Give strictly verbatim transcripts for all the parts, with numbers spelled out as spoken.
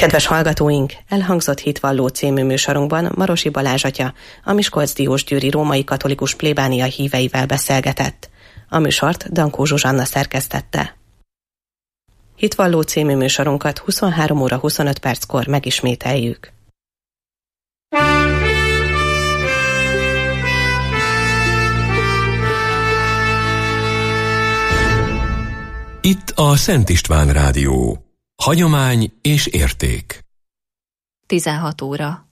Kedves hallgatóink, elhangzott Hitvalló című műsorunkban Marosi Balázs atya, a Miskolcdiósgyőri római katolikus plébánia híveivel beszélgetett. A műsort Dankó Zsuzsanna szerkesztette. Hitvalló című műsorunkat huszonhárom óra huszonöt perckor megismételjük. Itt a Szent István Rádió. Hagyomány és érték. tizenhat óra.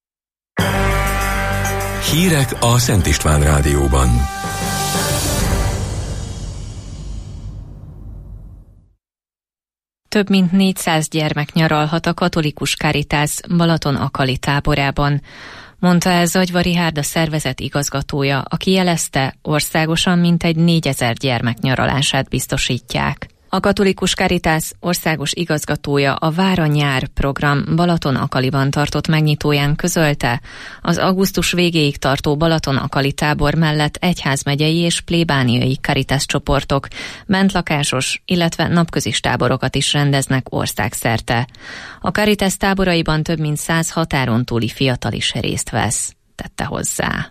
Hírek a Szent István Rádióban. Több mint négyszáz gyermek nyaralhat a katolikus Caritas Balaton-Akali táborában, mondta el Zagyva Hárda szervezet igazgatója, aki jelezte, országosan mintegy négyezer gyermek nyaralását biztosítják. A katolikus Caritas országos igazgatója a Vára nyár program Balaton-Akaliban tartott megnyitóján közölte, az augusztus végéig tartó Balaton-Akali tábor mellett egyházmegyei és plébániai Caritas csoportok bentlakásos, illetve napközis táborokat is rendeznek országszerte. A Caritas táboraiban több mint száz határon túli fiatal is részt vesz, tette hozzá.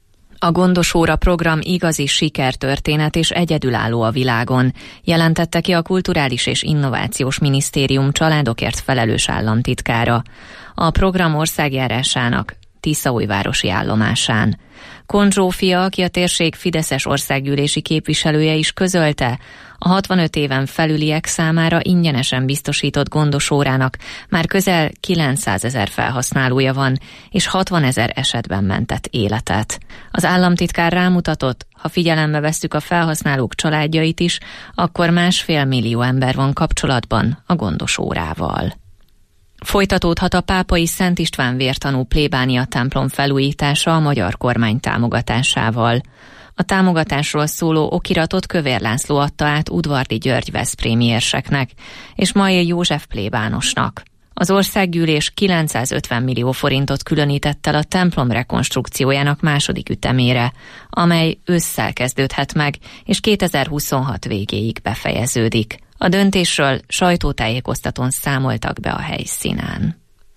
A Gondos Óra program igazi sikertörténet és egyedülálló a világon, jelentette ki a Kulturális és Innovációs Minisztérium családokért felelős államtitkára a program országjárásának Tiszaújvárosi állomásán. Kohn Zsófia, aki a térség fideszes országgyűlési képviselője is közölte, a hatvanöt éven felüliek számára ingyenesen biztosított Gondos Órának már közel kilencszázezer felhasználója van, és hatvanezer esetben mentett életet. Az államtitkár rámutatott, ha figyelembe vesszük a felhasználók családjait is, akkor másfél millió ember van kapcsolatban a Gondos Órával. Folytatódhat a pápai Szent István vértanú plébánia templom felújítása a magyar kormány támogatásával. A támogatásról szóló okiratot Kövér László adta át Udvardi György veszprémi érseknek és Majér József plébánosnak. Az országgyűlés kilencszázötven millió forintot különített el a templom rekonstrukciójának második ütemére, amely ősszel kezdődhet meg, és kétezer-huszonhat végéig befejeződik. A döntésről sajtótájékoztatón számoltak be a helyszínen.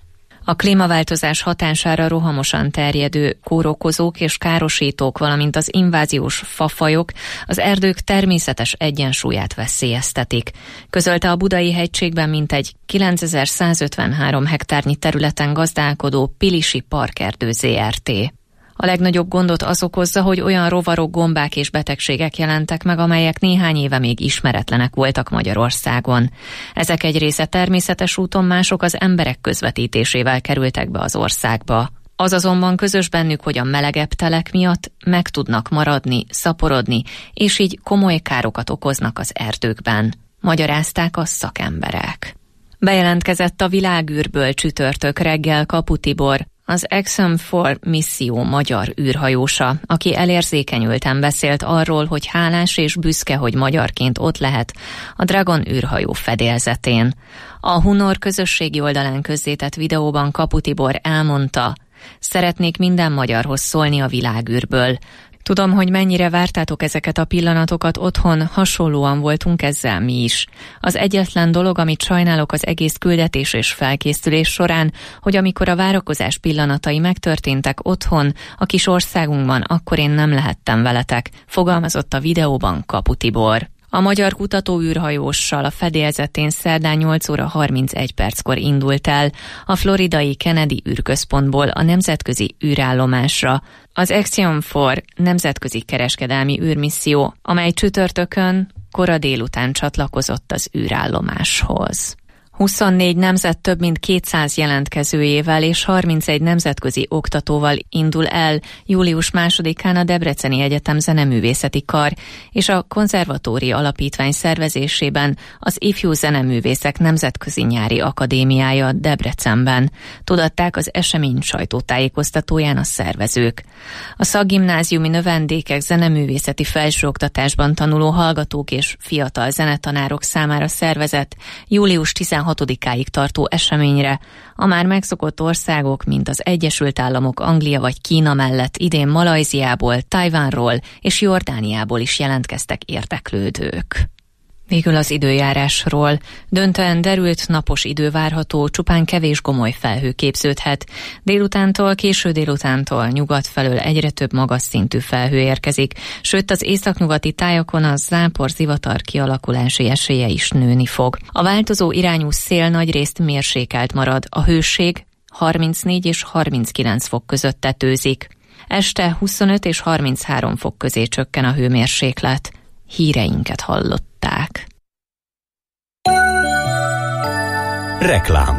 A klímaváltozás hatására rohamosan terjedő kórokozók és károsítók, valamint az inváziós fafajok az erdők természetes egyensúlyát veszélyeztetik, közölte a Budai hegységben mintegy kilencezer-százötvenhárom hektárnyi területen gazdálkodó Pilisi Parkerdő zé er té. A legnagyobb gondot az okozza, hogy olyan rovarok, gombák és betegségek jelentek meg, amelyek néhány éve még ismeretlenek voltak Magyarországon. Ezek egy része természetes úton, mások az emberek közvetítésével kerültek be az országba. Az azonban közös bennük, hogy a melegebb telek miatt meg tudnak maradni, szaporodni, és így komoly károkat okoznak az erdőkben, magyarázták a szakemberek. Bejelentkezett a világűrből csütörtök reggel Kapu Tibor, az Exxon for misszió magyar űrhajósa, aki elérzékenyülten beszélt arról, hogy hálás és büszke, hogy magyarként ott lehet a Dragon űrhajó fedélzetén. A Hunor közösségi oldalán közzétett videóban Kapu Tibor elmondta, szeretnék minden magyarhoz szólni a világűrből. Tudom, hogy mennyire vártátok ezeket a pillanatokat otthon, hasonlóan voltunk ezzel mi is. Az egyetlen dolog, amit sajnálok az egész küldetés és felkészülés során, hogy amikor a várakozás pillanatai megtörténtek otthon, a kis országunkban, akkor én nem lehettem veletek, fogalmazott a videóban Kapu Tibor. A magyar kutatóűrhajóssal a fedélzetén szerdán nyolc óra harmincegy perckor indult el a floridai Kennedy űrközpontból a nemzetközi űrállomásra az Exxon for nemzetközi kereskedelmi űrmisszió, amely csütörtökön kora délután csatlakozott az űrállomáshoz. huszonnégy nemzet több mint kétszáz jelentkezőjével és harmincegy nemzetközi oktatóval indul el július másodikán a Debreceni Egyetem zeneművészeti kar és a Konzervatóri Alapítvány szervezésében az Ifjú Zeneművészek Nemzetközi Nyári Akadémiája Debrecenben, tudatták az esemény sajtótájékoztatóján a szervezők. A szakgimnáziumi növendékek zeneművészeti felsőoktatásban tanuló hallgatók és fiatal zenetanárok számára szervezett július tizenhatodikáig tartó eseményre a már megszokott országok, mint az Egyesült Államok, Anglia vagy Kína mellett idén Malajziából, Tajvánról és Jordániából is jelentkeztek érdeklődők. Végül az időjárásról. Döntően derült, napos idő várható, csupán kevés gomoly felhő képződhet. Délutántól, késő délutántól nyugat felől egyre több magas szintű felhő érkezik, sőt az északnyugati tájakon a zápor-zivatar kialakulási esélye is nőni fog. A változó irányú szél nagyrészt mérsékelt marad, a hőség harmincnégy és harminckilenc fok között tetőzik. Este huszonöt és harminchárom fok közé csökken a hőmérséklet. Híreinket hallották. Reklám.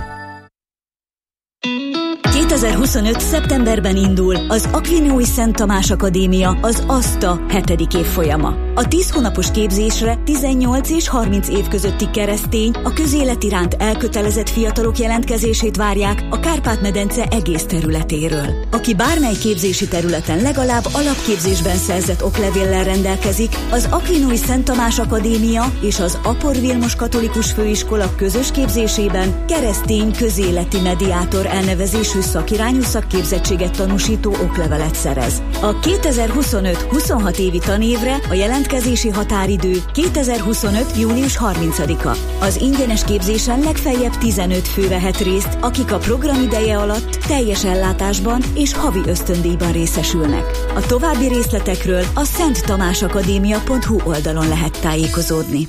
kétezer-huszonöt. szeptemberben indul az Aquinois Szent Tamás Akadémia, az ASTA hetedik évfolyama. A tíz hónapos képzésre tizennyolc és harminc év közötti keresztény, a közélet iránt elkötelezett fiatalok jelentkezését várják a Kárpát-medence egész területéről. Aki bármely képzési területen legalább alapképzésben szerzett oklevéllel rendelkezik, az Aquinois Szent Tamás Akadémia és az Apor Vilmos Katolikus Főiskola közös képzésében keresztény közéleti mediátor elnevezésű szakirányú szakképzettséget tanúsító oklevelet szerez. A kétezer-huszonöt. huszonhat évi tanévre a jelentkezési határidő kétezer-huszonöt. június harmincadika. Az ingyenes képzésen legfeljebb tizenöt fő vehet részt, akik a program ideje alatt teljes ellátásban és havi ösztöndíjban részesülnek. A további részletekről a szenttamásakadémia pont hu oldalon lehet tájékozódni.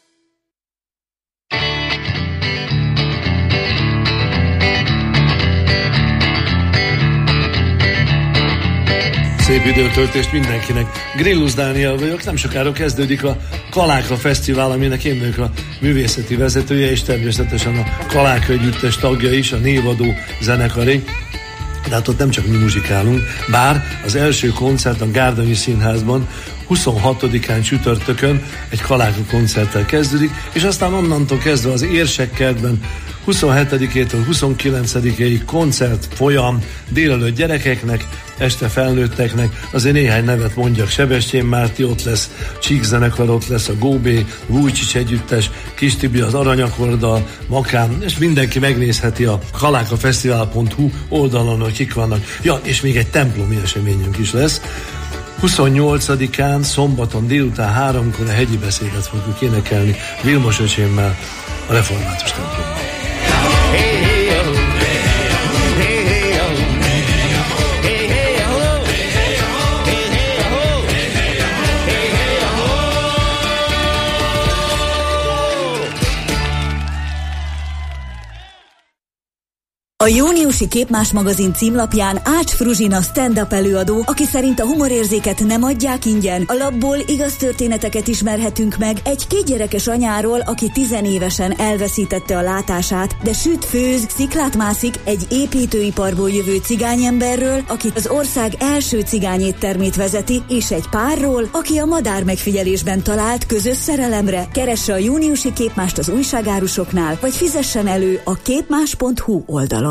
Szép időtöltést mindenkinek. Grillus Dániel vagyok, nem sokára kezdődik a Kaláka Fesztivál, aminek én vagyok a művészeti vezetője, és természetesen a Kaláka együttes tagja is, a névadó zenekaré. De hát ott nem csak mi muzsikálunk, bár az első koncert a Gárdonyi Színházban huszonhatodikán csütörtökön egy Kaláka koncerttel kezdődik, és aztán onnantól kezdve az Érsekkertben huszonhetedikétől huszonkilencedikéig koncert folyam, délelőtt gyerekeknek, este felnőtteknek, azért néhány nevet mondjak: Sebestyén Márti ott lesz, Csík zenekar ott lesz, a Góbé, Vujcsics együttes, Kis Tibi az Aranyakorddal, Makám, és mindenki megnézheti a kalákafesztivál pont hu oldalon, hogy kik vannak. Ja, és még egy templomi eseményünk is lesz. huszonnyolcadikán szombaton délután háromkor a hegyi beszédet fogjuk énekelni Vilmos öcsémmel a református templomban. A júniusi Képmás magazin címlapján Ács Fruzsina stand-up előadó, aki szerint a humorérzéket nem adják ingyen. A lapból igaz történeteket ismerhetünk meg egy kétgyerekes anyáról, aki tizenévesen elveszítette a látását, de süt, főz, sziklát mászik, egy építőiparból jövő cigányemberről, aki az ország első cigányéttermét vezeti, és egy párról, aki a madár megfigyelésben talált közös szerelemre. Keresse a júniusi Képmást az újságárusoknál, vagy fizessen elő a képmás pont hu oldalon.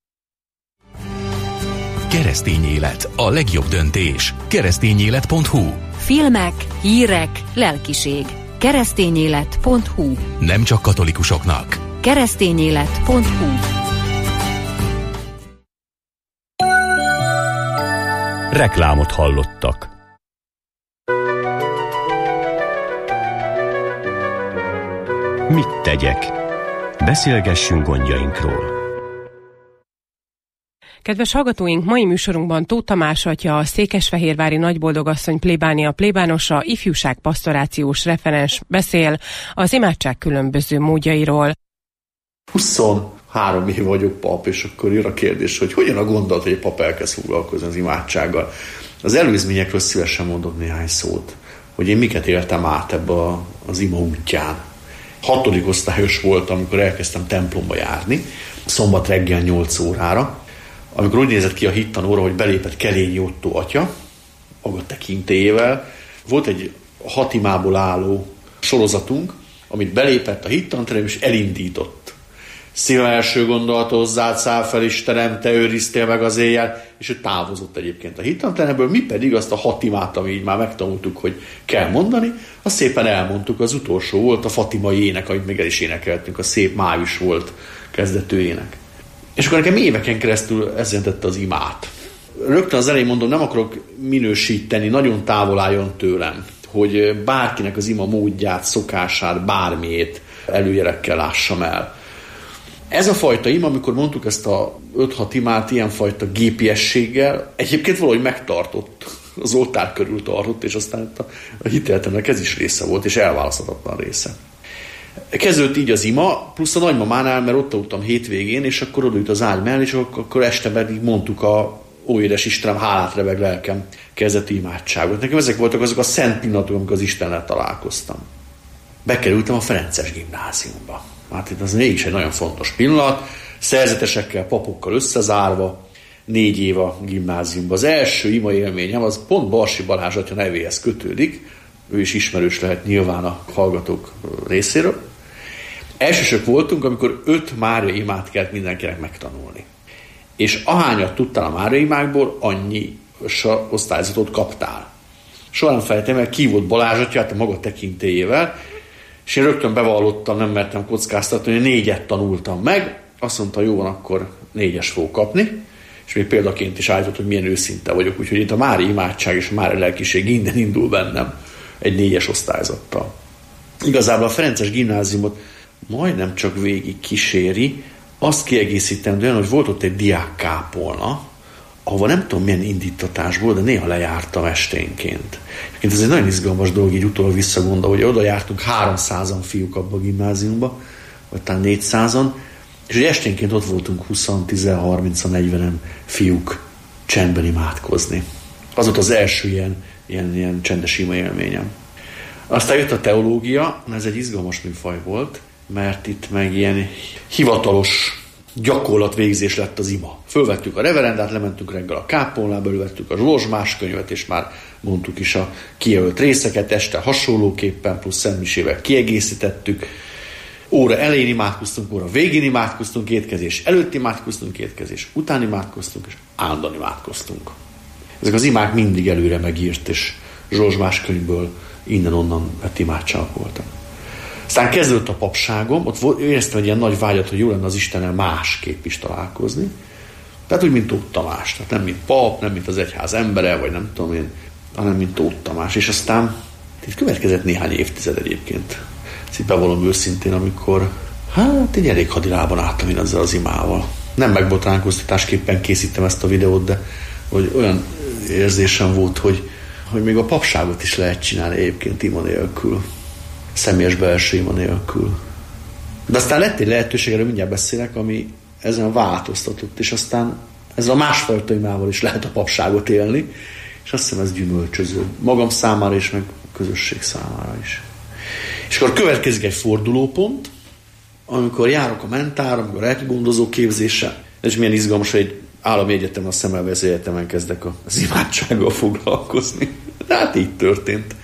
Keresztény élet, a legjobb döntés. keresztényélet pont hu. Filmek, hírek, lelkiség. keresztényélet pont hu. Nem csak katolikusoknak. keresztényélet pont hu. Reklámot hallottak. Mit tegyek? Beszélgessünk gondjainkról. Kedves hallgatóink, mai műsorunkban Tóth Tamás atya, a székesfehérvári nagyboldogasszony plébánia plébánosa, ifjúság pastorációs referens beszél az imádság különböző módjairól. huszonhárom év vagyok pap, és akkor jön a kérdés, hogy hogyan a gondolat, hogy a pap elkezd foglalkozni az imádsággal. Az előzményekről szívesen mondok néhány szót, hogy én miket éltem át ebbe a, az ima útján. Hatodik osztályos voltam, amikor elkezdtem templomba járni, szombat reggel nyolc órára, amikor úgy nézett ki a hittanóra, hogy belépett Kelényi Ottó atya, maga tekintélyével. Volt egy hat imából álló sorozatunk, amit belépett a hittanterem, és elindított. Szíve első gondolata hozzád száll fel, Istenem, te őriztél meg az éjjel, és ő távozott egyébként a hittanteremből, mi pedig azt a hat imát, ami így már megtanultuk, hogy kell mondani, azt szépen elmondtuk. Az utolsó volt a fatimai ének, amit még el is énekeltünk, a Szép május volt kezdetű ének. És akkor nekem éveken keresztül ez jelentette az imát. Rögtön az elején mondom, nem akarok minősíteni, nagyon távol álljon tőlem, hogy bárkinek az ima módját, szokását, bármiét előjelekkel lássam el. Ez a fajta ima, amikor mondtuk ezt a öt-hat imát ilyenfajta gépiességgel, egyébként valahogy megtartott, az oltár körül tartott, és aztán a, a hiteltemnek ez is része volt, és elválaszthatatlan része. Kezdődött így az ima, plusz a nagymamánál, mert ott aludtam hétvégén, és akkor odaült az ágy mellé, és akkor este pedig mondtuk a Ó édes Istenem, hálát rebeg lelkem kezdeti imádságot. Nekem ezek voltak azok a szent pillanatok, amikor az Istennel találkoztam. Bekerültem a Ferences gimnáziumba. Hát itt az mégis egy nagyon fontos pillanat, szerzetesekkel, papokkal összezárva, négy év a gimnáziumban. Az első ima élményem az pont Barsi Balázs atya nevéhez kötődik, ő is ismerős lehet nyilván a hallgatók részéről. Elsősök voltunk, amikor öt Mária imát kellett mindenkinek megtanulni. És ahányat tudtál a Mária imákból, annyi osztályzatot kaptál. Soha nem felejtem el, ki volt Balázs atyát a maga tekintélyével, és én rögtön bevallottam, nem mertem kockáztatni, hogy négyet tanultam meg. Azt mondta, jó van, akkor négyes fog kapni, és még példaként is állított, hogy milyen őszinte vagyok, úgyhogy itt a Mária imádság és a Mária lelkiség innen indul bennem egy négyes osztályzattal. Igazából a Ferences gimnáziumot majdnem csak végig kíséri, azt kiegészítendően, hogy volt ott egy diákkápolna, ahova nem tudom milyen indítatásból, de néha lejártam esténként. Ez egy nagyon izgalmas dolog, így utólag visszagondol, hogy oda jártunk háromszázan fiúk abba a gimnáziumba, vagy talán négyszázan, és hogy esténként ott voltunk húsz, tíz, harminc, negyven fiúk csendben imádkozni. Az volt az első ilyen, ilyen, ilyen csendes ima élményem. Aztán jött a teológia, ez egy izgalmas műfaj volt, mert itt meg ilyen hivatalos gyakorlatvégzés lett az ima. Fölvettük a reverendát, lementünk reggel a kápolnába, elővettük a Zsolozsmás könyvet, és már mondtuk is a kijelölt részeket, este hasonlóképpen, plusz szentmisével kiegészítettük. Óra elején imádkoztunk, óra végén imádkoztunk, étkezés előtt imádkoztunk, étkezés után imádkoztunk, és állandóan imádkoztunk. Ezek az imák mindig előre megírt, és Zsolozsmás könyvből innen-onnan vett imádságok voltak. Aztán kezdődött a papságom, ott éreztem egy ilyen nagy vágyat, hogy jó lenne az Istennel másképp is találkozni. Tehát úgy, mint Tóth Tamás. Tehát nem mint pap, nem mint az egyház embere, vagy nem tudom én, hanem mint Tóth Tamás. És aztán itt következett néhány évtized egyébként. Ezt bevallom őszintén, amikor hát egy elég hadirában álltam én ezzel az imával. Nem megbotránkoztatásképpen készítem ezt a videót, de hogy olyan érzésem volt, hogy, hogy még a papságot is lehet csinálni egyébként ima nélkül. Személyes belső ima nélkül. De aztán lett egy lehetőség, erről mindjárt beszélek, ami ezen változtatott, és aztán ezzel a másfajta imával is lehet a papságot élni, és azt hiszem ez gyümölcsöző. Magam számára is, meg a közösség számára is. És akkor következik egy fordulópont, amikor járok a mentára, amikor a lelkigondozó képzése, és milyen izgalmas, hogy egy állami egyetem, a Szemmelweis Egyetemen kezdek az imádsággal foglalkozni. De hát így történt.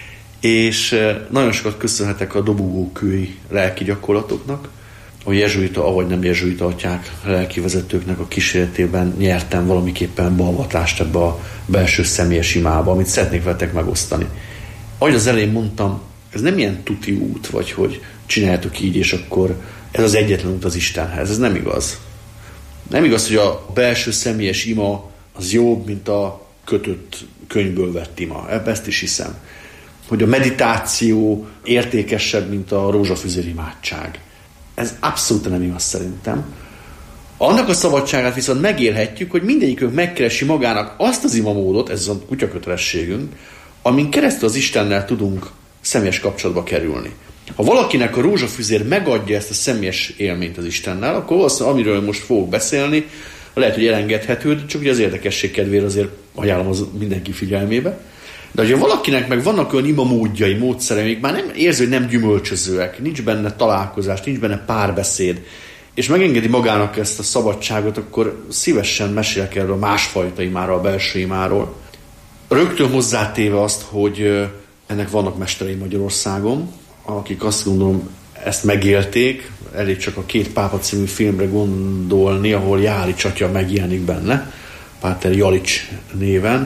És nagyon sokat köszönhetek a dobogókői lelki gyakorlatoknak, a jezsuita, avagy nem jezsuita atyák lelki vezetőknek a kíséretében nyertem valamiképpen beavatást ebbe a belső személyes imába, amit szeretnék veletek megosztani. Ahogy az elején mondtam, ez nem ilyen tuti út, vagy hogy csináljátok így, és akkor ez az egyetlen út az Istenhez. Ez nem igaz. Nem igaz, hogy a belső személyes ima az jobb, mint a kötött könyvből vett ima. Ebbe ezt is hiszem. Hogy a meditáció értékesebb, mint a rózsafüzér imádság. Ez abszolút nem igaz szerintem. Annak a szabadságát viszont megélhetjük, hogy mindegyikünk megkeresi magának azt az imamódot, ez a kutyakötelességünk, amin keresztül az Istennel tudunk személyes kapcsolatba kerülni. Ha valakinek a rózsafüzér megadja ezt a személyes élményt az Istennel, akkor az, amiről most fogok beszélni, lehet, hogy elengedhető, csak ugye az érdekesség kedvéért azért ajánlom az mindenki figyelmébe. De hogyha valakinek meg vannak olyan imamódjai, módszerei, még már nem érzi, hogy nem gyümölcsözőek, nincs benne találkozás, nincs benne párbeszéd, és megengedi magának ezt a szabadságot, akkor szívesen mesélek erről a másfajta imáról, a belső imáról. Rögtön hozzátéve azt, hogy ennek vannak mesterei Magyarországon, akik azt gondolom ezt megélték, elég csak a Két pápa című filmre gondolni, ahol Jálics atya megjelenik benne, Páter Jalics néven,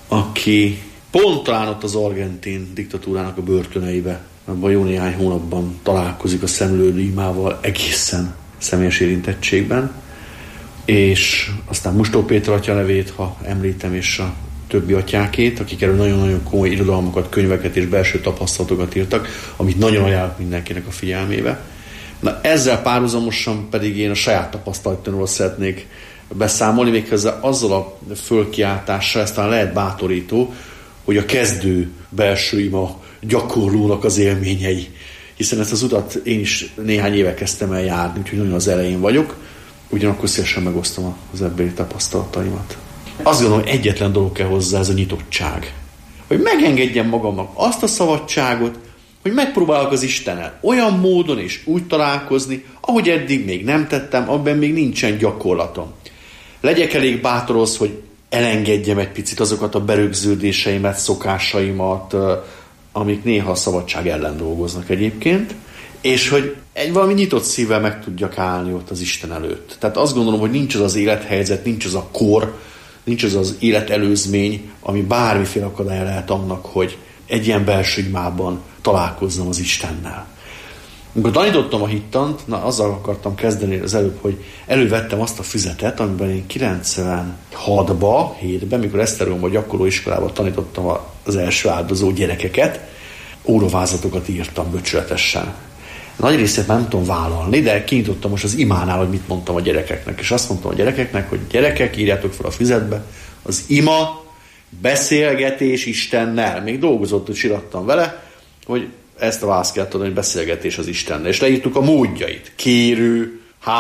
aki pont talán ott az argentin diktatúrának a börtöneibe, abban jó néhány hónapban találkozik a szemlélő imával egészen személyes érintettségben, és aztán Mustó Péter atya nevét, ha említem, és a többi atyákét, akik erről nagyon-nagyon komoly irodalmakat, könyveket és belső tapasztalatokat írtak, amit nagyon ajánlok mindenkinek a figyelmébe. Na ezzel párhuzamosan pedig én a saját tapasztalatomról szeretnék beszámolni, méghozzá azzal a fölkiáltással, ezt talán lehet bátorító, hogy a kezdő belső ima gyakorlónak az élményei. Hiszen ezt az utat én is néhány éve kezdtem el járni, úgyhogy nagyon az elején vagyok, ugyanakkor szívesen megosztom az ebbéli tapasztalataimat. Azt gondolom, hogy egyetlen dolog kell hozzá, ez a nyitottság. Hogy megengedjem magamnak azt a szabadságot, hogy megpróbálok az Istennel olyan módon és úgy találkozni, ahogy eddig még nem tettem, abban még nincsen gyakorlatom. Legyek elég bátor az, hogy elengedjem egy picit azokat a berögződéseimet, szokásaimat, amik néha a szabadság ellen dolgoznak egyébként, és hogy egy valami nyitott szívvel meg tudjak állni ott az Isten előtt. Tehát azt gondolom, hogy nincs az az élethelyzet, nincs az a kor, nincs az az életelőzmény, ami bármiféle akadály lehet annak, hogy egy ilyen belső imában találkozzam az Istennel. Amikor tanítottam a hittant, na azzal akartam kezdeni az előbb, hogy elővettem azt a füzetet, amiben én kilencvenhatban, hétben, mikor Esztergomban gyakorló iskolában tanítottam az első áldozó gyerekeket, óravázatokat írtam böcsületesen. Nagy részét nem tudom vállalni, de kinyitottam most az imánál, hogy mit mondtam a gyerekeknek. És azt mondtam a gyerekeknek, hogy gyerekek, írjátok fel a füzetbe, az ima, beszélgetés Istennel. Még dolgozott, hogy csirattam vele, hogy ezt a választ kell tudni, hogy beszélgetés az Istennel. És leírtuk a módjait. Kérő,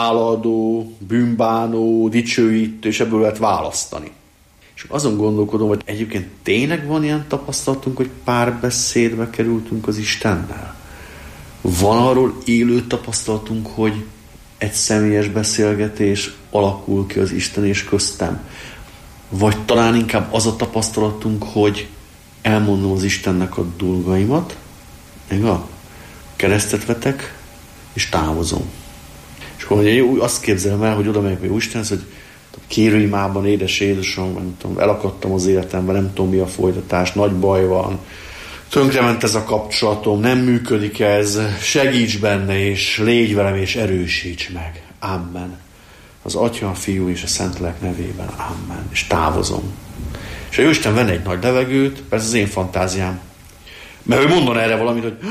háladó, bűnbánó, dicsőítő, és ebből lehet választani. És azon gondolkodom, hogy egyébként tényleg van ilyen tapasztalatunk, hogy párbeszédbe kerültünk az Istennel. Van arról élő tapasztalatunk, hogy egy személyes beszélgetés alakul ki az Isten és köztem. Vagy talán inkább az a tapasztalatunk, hogy elmondom az Istennek a dolgaimat, igaz? Keresztet vetek, és távozom. És akkor én azt képzelem el, hogy oda megyek, hogy Istenhez, hogy kérőimában, édes édesem, nem tudom, elakadtam az életemben, nem tudom mi a folytatás, nagy baj van, tönkrement ez a kapcsolatom, nem működik ez, segíts benne, és légy velem, és erősíts meg. Amen. Az Atya, a Fiú és a Szentlélek nevében. Amen. És távozom. És a Jóisten venne egy nagy levegőt, persze az én fantáziám. Mert ő mondaná erre valamit, hogy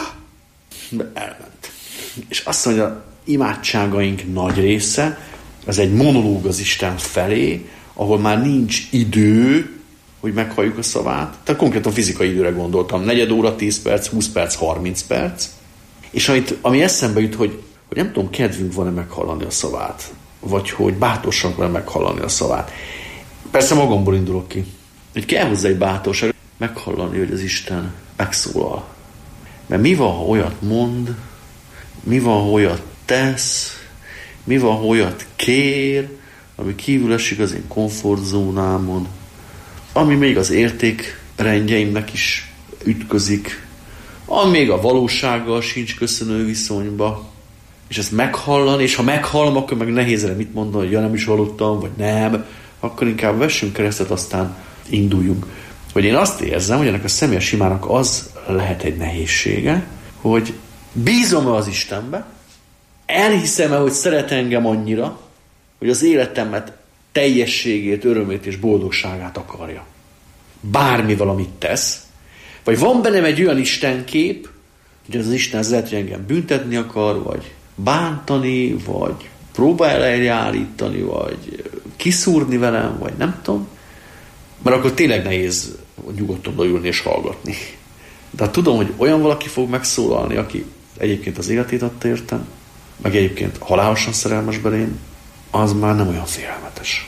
de elment. És azt mondja, imádságaink nagy része, ez egy monológ az Isten felé, ahol már nincs idő, hogy meghalljuk a szavát. Tehát konkrétan fizikai időre gondoltam. Negyed óra, tíz perc, húsz perc, harminc perc. És amit, ami eszembe jut, hogy, hogy nem tudom, kedvünk van-e meghallani a szavát. Vagy hogy bátorság van-e meghallani a szavát. Persze magamból indulok ki. Hogy kell hozzá egy bátorság meghallani, hogy az Isten megszólal. Mert mi van, ha olyat mond, mi van, ha olyat tesz, mi van, ha olyat kér, ami kívül esik az én komfortzónámon, ami még az értékrendjeimnek is ütközik, ami még a valósággal sincs köszönő viszonyba, és ezt meghallani, és ha meghallom, akkor meg nehéz erre mit mondani, hogy ja, nem is hallottam, vagy nem, akkor inkább vessünk keresztet, aztán induljunk. Hogy én azt érzem, hogy ennek a személyes imának az lehet egy nehézsége, hogy bízom-e az Istenbe, elhiszem-e, hogy szeret engem annyira, hogy az életemet teljességét, örömét és boldogságát akarja. Bármi valamit tesz. Vagy van bennem egy olyan istenkép, hogy az Isten az lehet, hogy engem büntetni akar, vagy bántani, vagy próbál eljállítani, vagy kiszúrni velem, vagy nem tudom. Mert akkor tényleg nehéz nyugodtan odaülni és hallgatni. De tudom, hogy olyan valaki fog megszólalni, aki egyébként az életét adta értem, meg egyébként halálosan szerelmes belém, az már nem olyan félelmetes.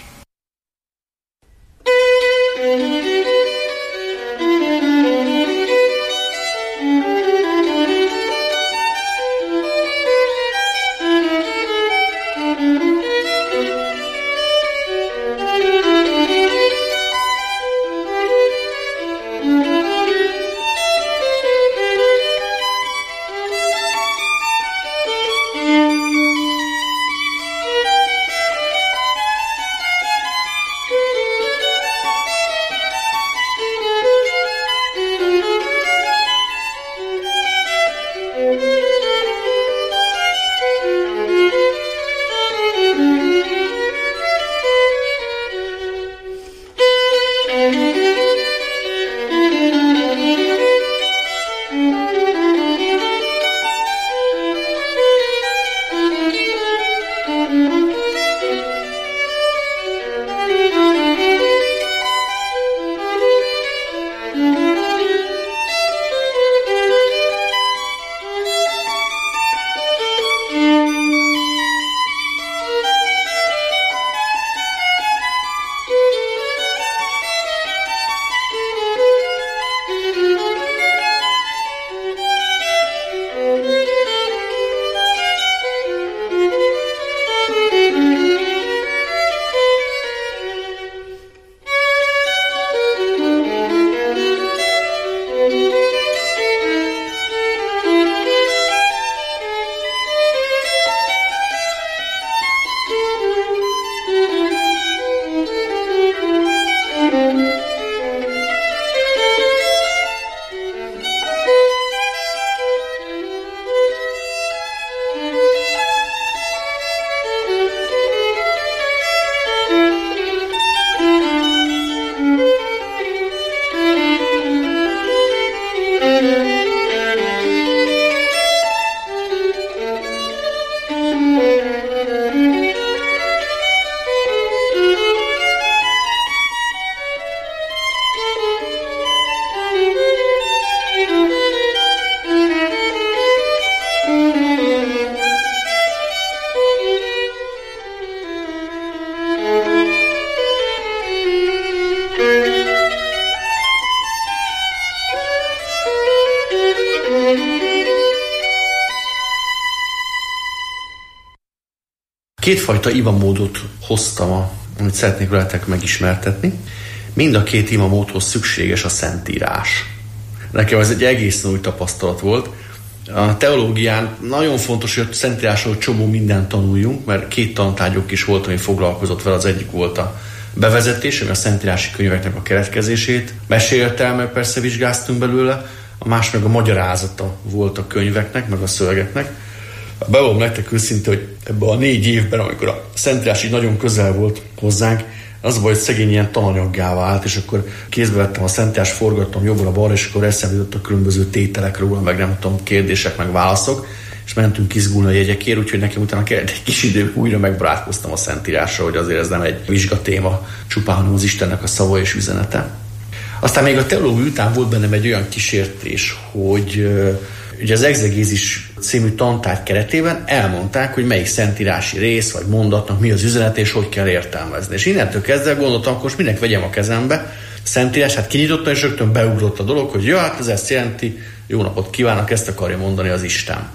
Kétfajta imamódot hoztam, a, amit szeretnék veletek megismertetni. Mind a két imamódhoz szükséges a szentírás. Nekem ez egy egész új tapasztalat volt. A teológián nagyon fontos, hogy a szentírásról csomó mindent tanuljunk, mert két tantárgyunk is volt, ami foglalkozott vele. Az egyik volt a bevezetés, ami a szentírási könyveknek a keletkezését mesélte, meg persze vizsgáztunk belőle. A más meg a magyarázata volt a könyveknek, meg a szövegeknek. Bevallom nektek őszinte, hogy ebben a négy évben, amikor a szentírás így nagyon közel volt hozzánk, az a baj, hogy szegény ilyen tananyaggá vált, és akkor kézbe vettem a szentírás, forgattam jobbra-balra, és akkor eszembe jutott a különböző tételek róla, meg nem tudom, kérdések, meg válaszok, és mentünk izgulni a jegyekért, úgyhogy nekem utána kellett egy kis idő, újra megbarátkoztam a szentírásra, hogy azért ez nem egy vizsgatéma, csupán, hanem az Istennek a szava és üzenete. Aztán még a teológia után volt bennem egy olyan kísértés, hogy ugye az exegézis című tantárgy keretében elmondták, hogy melyik szentírási rész vagy mondatnak mi az üzenet és hogy kell értelmezni. És innentől kezdve gondoltam, akkor most minek vegyem a kezembe szentírás, hát kinyitottam, és rögtön beugrott a dolog, hogy ja, hát ez ezt jelenti, jó napot kívánok, ezt akarja mondani az Isten.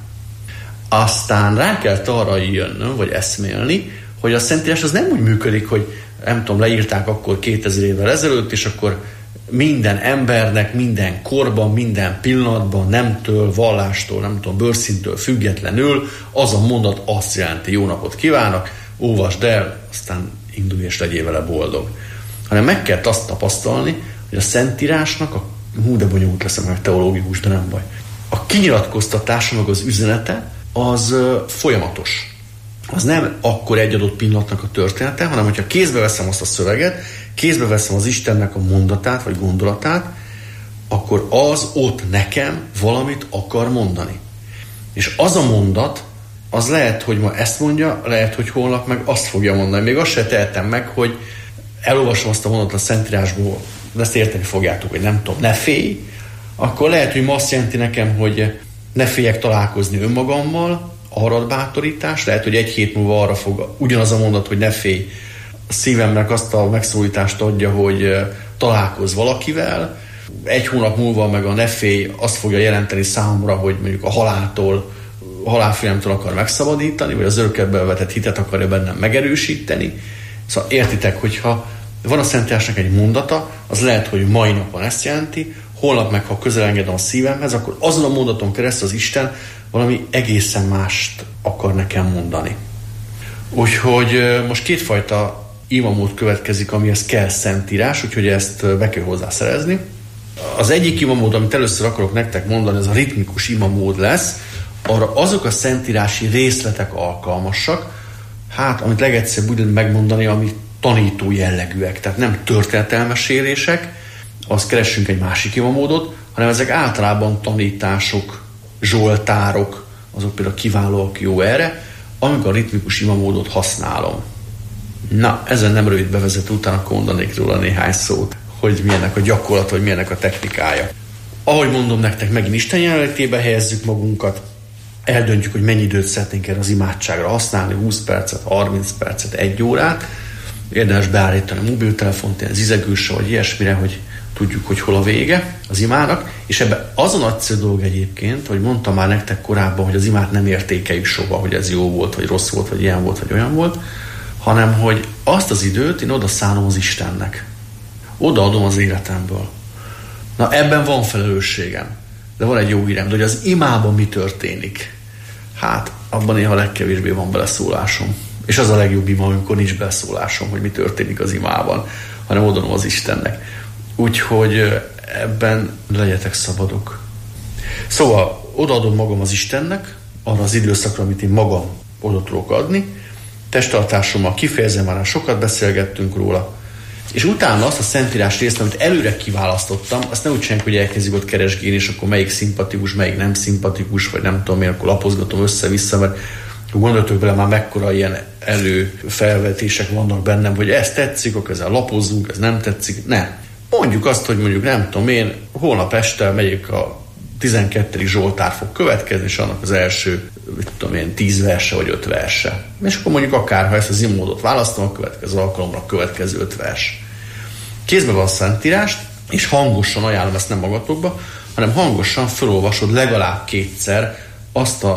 Aztán rá kellett arra jönnöm, vagy eszmélni, hogy a szentírás az nem úgy működik, hogy nem tudom, leírták akkor kétezer évvel ezelőtt, és akkor minden embernek, minden korban, minden pillanatban, nemtől, vallástól, nem tudom, bőrszintől függetlenül az a mondat azt jelenti, jó napot kívánok, olvasd el, aztán indulj és legyél vele boldog. Hanem meg kell azt tapasztalni, hogy a szentírásnak, a, hú, de bonyolult leszem, meg teológikus, de nem baj. A kinyilatkoztatása, meg az üzenete, az uh, folyamatos. Az nem akkor egy adott pillanatnak a története, hanem hogyha kézbe veszem azt a szöveget, kézbe veszem az Istennek a mondatát, vagy gondolatát, akkor az ott nekem valamit akar mondani. És az a mondat, az lehet, hogy ma ezt mondja, lehet, hogy holnap meg azt fogja mondani. Még azt se tehetem meg, hogy elolvasom azt a mondatot a Szentírásból, de ezt érteni fogjátok, hogy nem tudom, ne félj, akkor lehet, hogy ma azt jelenti nekem, hogy ne féljek találkozni önmagammal, arra ad bátorítás, lehet, hogy egy hét múlva arra fog ugyanaz a mondat, hogy ne félj, a szívemnek azt a megszólítást adja, hogy találkozz valakivel, egy hónap múlva meg a ne félj azt fogja jelenteni számomra, hogy mondjuk a haláltól, a halálfélelemtől akar megszabadítani, vagy az örökkévalóban vetett hitet akarja bennem megerősíteni. Szóval értitek, hogyha van a Szentírásnak egy mondata, az lehet, hogy mai napon ezt jelenti, holnap meg, ha közel engedem a szívemhez, akkor azon a mondaton keresztül az Isten valami egészen mást akar nekem mondani. Úgyhogy most kétfajta imamód következik, amihez kell szentírás, úgyhogy ezt be kell hozzá szerezni. Az egyik imamód, amit először akarok nektek mondani, ez a ritmikus imamód lesz. Arra azok a szentírási részletek alkalmasak, hát amit legegyszerűbb úgy megmondani, ami tanító jellegűek, tehát nem történetelmesélések, azt keressünk egy másik imamódot, hanem ezek általában tanítások, zsoltárok, azok például kiválóak jó erre, amikor a ritmikus imamódot használom. Na, ezen nem rövid bevezető után akkor mondanék róla néhány szót, hogy milyennek a gyakorlat, vagy milyennek a technikája. Ahogy mondom nektek, megint Isten jelenlétébe helyezzük magunkat, eldöntjük, hogy mennyi időt szeretnénk erre az imádságra használni, húsz percet, harminc percet, egy órát. Érdemes beállítani a mobiltelefont, ilyen zizegősre, vagy ilyesmire, hogy tudjuk, hogy hol a vége az imának, és ebben az a nagyszerű dolog egyébként, hogy mondtam már nektek korábban, hogy az imát nem értékeljük soha, hogy ez jó volt, vagy rossz volt, vagy ilyen volt, vagy olyan volt, hanem hogy azt az időt én oda szánom az Istennek. Odaadom az életemből. Na, ebben van felelősségem. De van egy jó hírem, de hogy az imában mi történik, hát abban néha legkevésbé van beleszólásom. És az a legjobb ima, amikor nincs beleszólásom, hogy mi történik az imában, hanem odaadom az Istennek. Úgyhogy ebben legyetek szabadok. Szóval odaadom magam az Istennek, arra az időszakra, amit én magam oda tudok adni. Testtartásommal kifejezem, már sokat beszélgettünk róla. És utána azt a szentírás részt, amit előre kiválasztottam, azt nem úgy csináljuk, hogy elkezdjük ott keresgélni, és akkor melyik szimpatikus, melyik nem szimpatikus, vagy nem tudom én, akkor lapozgatom össze-vissza, mert gondoltok bele, már mekkora ilyen előfelvetések vannak bennem, hogy ez tetszik, akkor ezzel lapozzunk, ez nem tetszik. Nem. Mondjuk azt, hogy mondjuk nem tudom én, holnap este megyek a tizenkettedik Zsoltár fog következni, és annak az első, mit tudom én, tíz verse vagy öt verse. És akkor mondjuk akár, ha ezt az imamódot választom, a következő alkalomra a következő öt vers. Kézbe van a szentírást, és hangosan ajánlom ezt nem magatokba, hanem hangosan felolvasod legalább kétszer azt a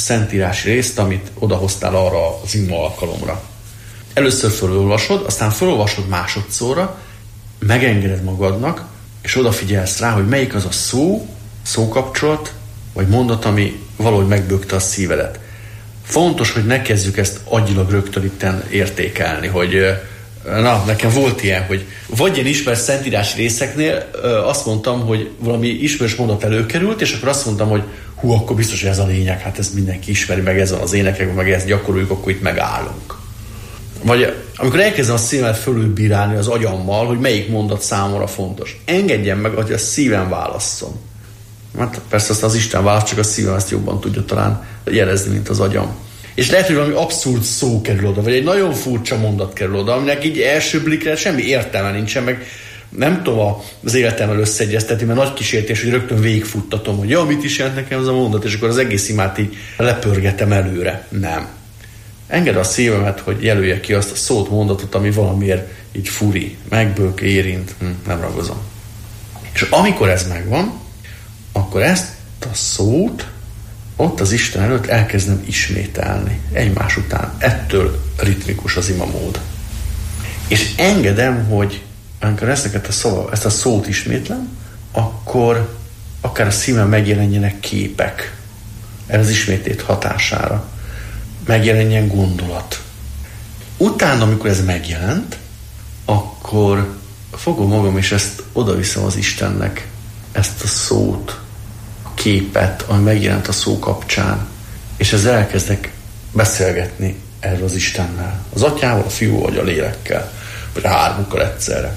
szentírási részt, amit odahoztál arra az ima alkalomra. Először felolvasod, aztán felolvasod másodszorra, megengeded magadnak, és odafigyelsz rá, hogy melyik az a szó, szókapcsolat, vagy mondat, ami valahogy megbökte a szívedet. Fontos, hogy ne kezdjük ezt agyilag rögtön itten értékelni, hogy na, nekem volt ilyen, hogy vagy ilyen ismert szentírási részeknél azt mondtam, hogy valami ismerős mondat előkerült, és akkor azt mondtam, hogy hú, akkor biztos, hogy ez a lényeg, hát ez mindenki ismeri, meg ez az énekek, meg ezt gyakoroljuk, akkor itt megállunk. Vagy amikor elkezdem a szívemet fölülbírálni az agyammal, hogy melyik mondat számomra fontos. Engedjem meg, hogy a szívem válasszon. Hát persze azt az Isten választ, csak a szívem ezt jobban tudja talán jelezni, mint az agyam. És lehet, hogy valami abszurd szó kerül oda, vagy egy nagyon furcsa mondat kerül oda, aminek így első blikre semmi értelme nincsen, meg nem tudom az életemmel összeegyeztetni, mert nagy kísértés, hogy rögtön végigfuttatom, hogy ja, mit is jelent nekem ez a mondat, és akkor az egész imát így lepörgetem előre. Nem. Engedd a szívemet, hogy jelölje ki azt a szót, mondatot, ami valamiért így furi, megbők, érint, hm, nem ragozom. És amikor ez megvan, akkor ezt a szót ott az Isten előtt elkezdem ismételni egymás után. Ettől ritmikus az imamód. És engedem, hogy amikor ezeket a szava, ezt a szót ismétlem, akkor akár a szívem megjelenjenek képek ez az ismétét hatására. Megjelenjen gondolat. Utána, amikor ez megjelent, akkor fogom magam, és ezt odaviszem az Istennek, ezt a szót, a képet, ami megjelent a szó kapcsán, és ezzel elkezdek beszélgetni erről az Istennel. Az atyával, a fiúval, vagy a lélekkel, vagy a hármukkal egyszerre.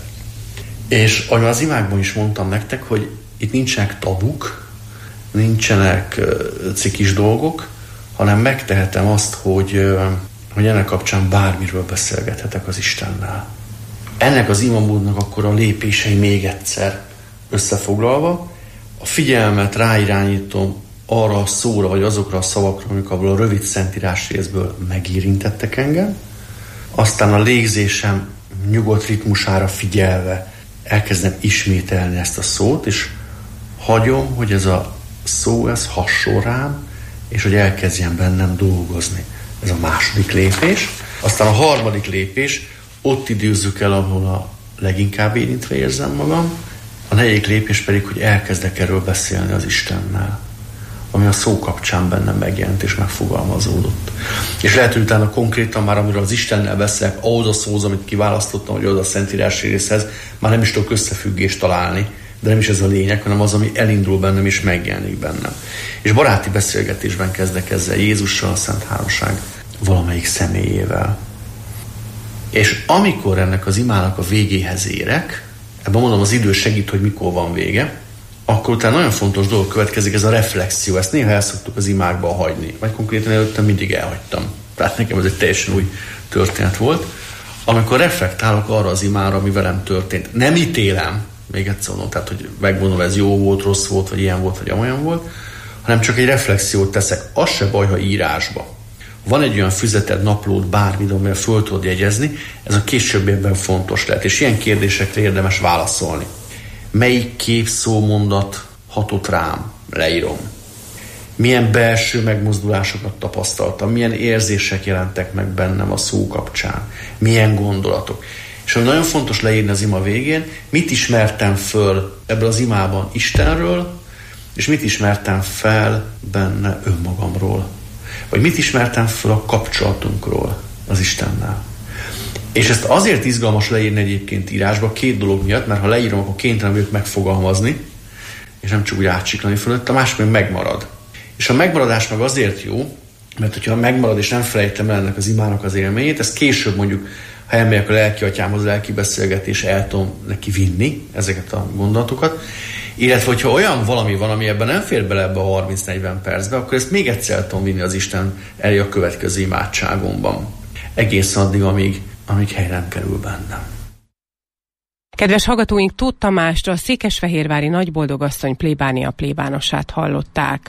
És ahogy az imákban is mondtam nektek, hogy itt nincsenek tabuk, nincsenek cikis dolgok, hanem megtehetem azt, hogy, hogy ennek kapcsán bármiről beszélgethetek az Istennel. Ennek az imamódnak akkor a lépései még egyszer összefoglalva, a figyelmet ráirányítom arra a szóra, vagy azokra a szavakra, amik abból a rövid szentírás részből megérintettek engem, aztán a légzésem nyugodt ritmusára figyelve elkezdem ismételni ezt a szót, és hagyom, hogy ez a szó, ez hasson rám, és hogy elkezdjen bennem dolgozni. Ez a második lépés. Aztán a harmadik lépés, ott időzzük el, ahol a leginkább érintve érzem magam. A negyedik lépés pedig, hogy elkezdek erről beszélni az Istennel, ami a szó kapcsán bennem megjelent és megfogalmazódott. És lehet, hogy utána konkrétan már, amiről az Istennel beszélek, ahhoz a szóhoz, amit kiválasztottam, hogy oda a szentírási részhez, már nem is tudok összefüggést találni, de nem is ez a lényeg, hanem az, ami elindul bennem és megjelenik bennem. És baráti beszélgetésben kezdek ezzel Jézussal, a Szent Háromság valamelyik személyével. És amikor ennek az imának a végéhez érek, ebben mondom, az idő segít, hogy mikor van vége, akkor utána nagyon fontos dolog következik, ez a reflexió. Ezt néha el szoktuk az imákban hagyni, vagy konkrétan előtte mindig elhagytam. Tehát nekem ez egy teljesen új történet volt. Amikor reflektálok arra az imára, ami velem történt, nem ítélem, még egyszer mondom, tehát, hogy megmondom, ez jó volt, rossz volt, vagy ilyen volt, vagy olyan volt, hanem csak egy reflexiót teszek. Az se baj, ha írásba. Van egy olyan füzeted, naplód, bármit, amivel föl tudod jegyezni, ez a későbbiekben fontos lehet, és ilyen kérdésekre érdemes válaszolni. Melyik kép, szó, mondat hatott rám? Leírom. Milyen belső megmozdulásokat tapasztaltam, milyen érzések jelentek meg bennem a szó kapcsán, milyen gondolatok. És ami nagyon fontos leírni az ima végén, mit ismertem föl ebből az imában Istenről, és mit ismertem fel benne önmagamról. Vagy mit ismertem föl a kapcsolatunkról az Istennel. És ezt azért izgalmas leírni egyébként írásba, két dolog miatt, mert ha leírom, akkor kénytelen vagyok megfogalmazni, és nem csak úgy átsiklani fölött, a másik meg megmarad. És a megmaradás meg azért jó, mert hogyha megmarad és nem felejtem el ennek az imának az élményét, ezt később mondjuk, ha elmegyek a lelki atyámhoz, a lelki beszélgetés, el tudom neki vinni ezeket a gondolatokat. Illetve, hogyha olyan valami van, ami ebben nem fér bele ebbe a harminc-negyven percbe, akkor ezt még egyszer el tudom vinni az Isten elé a következő imádságomban. Egészen addig, amíg, amíg helyre nem kerül bennem. Kedves hallgatóink, Tóth Tamást, a székesfehérvári nagyboldogasszony plébánia plébánosát hallották.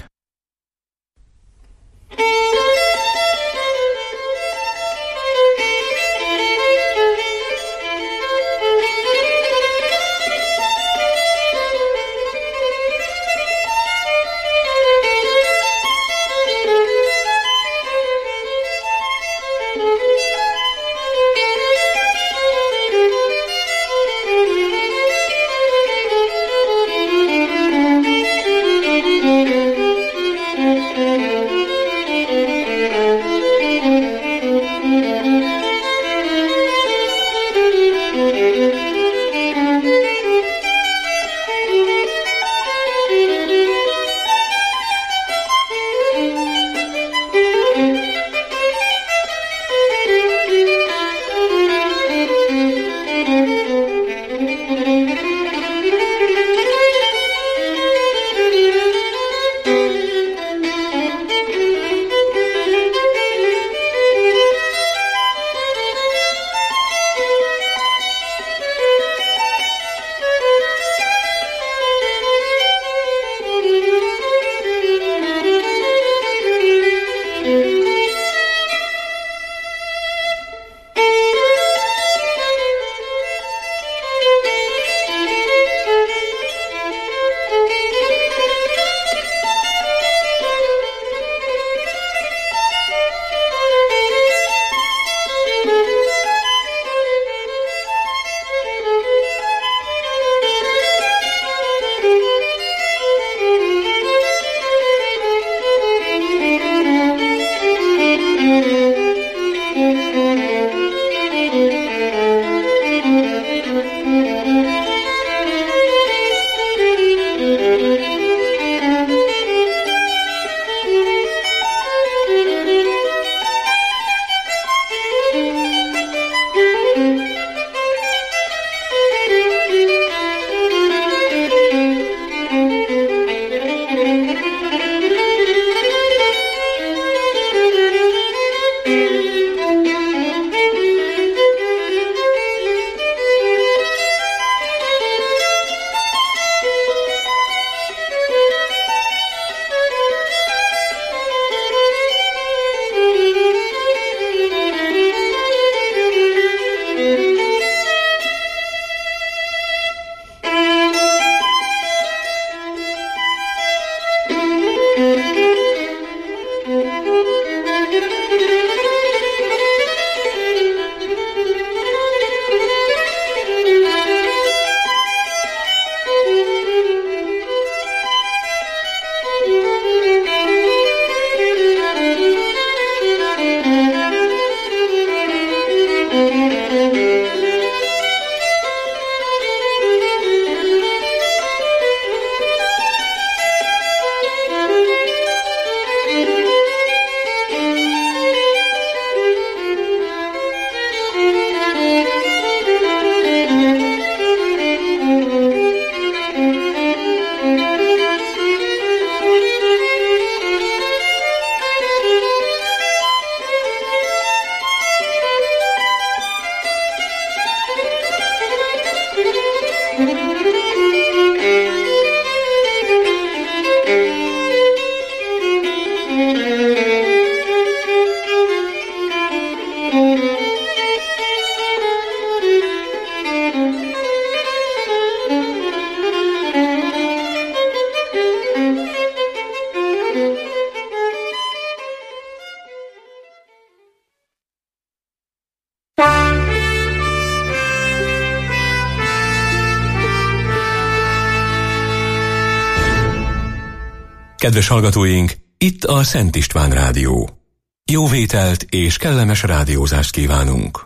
Kedves hallgatóink, itt a Szent István Rádió. Jó vételt és kellemes rádiózást kívánunk!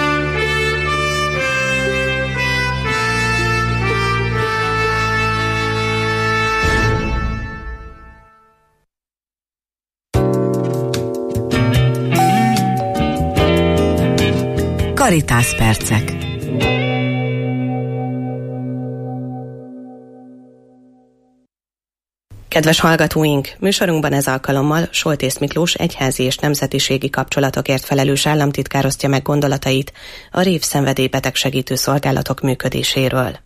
Caritas percek. Kedves hallgatóink, műsorunkban ez alkalommal Soltész Miklós egyházi és nemzetiségi kapcsolatokért felelős államtitkár osztja meg gondolatait a rév szenvedélybeteg segítő szolgálatok működéséről.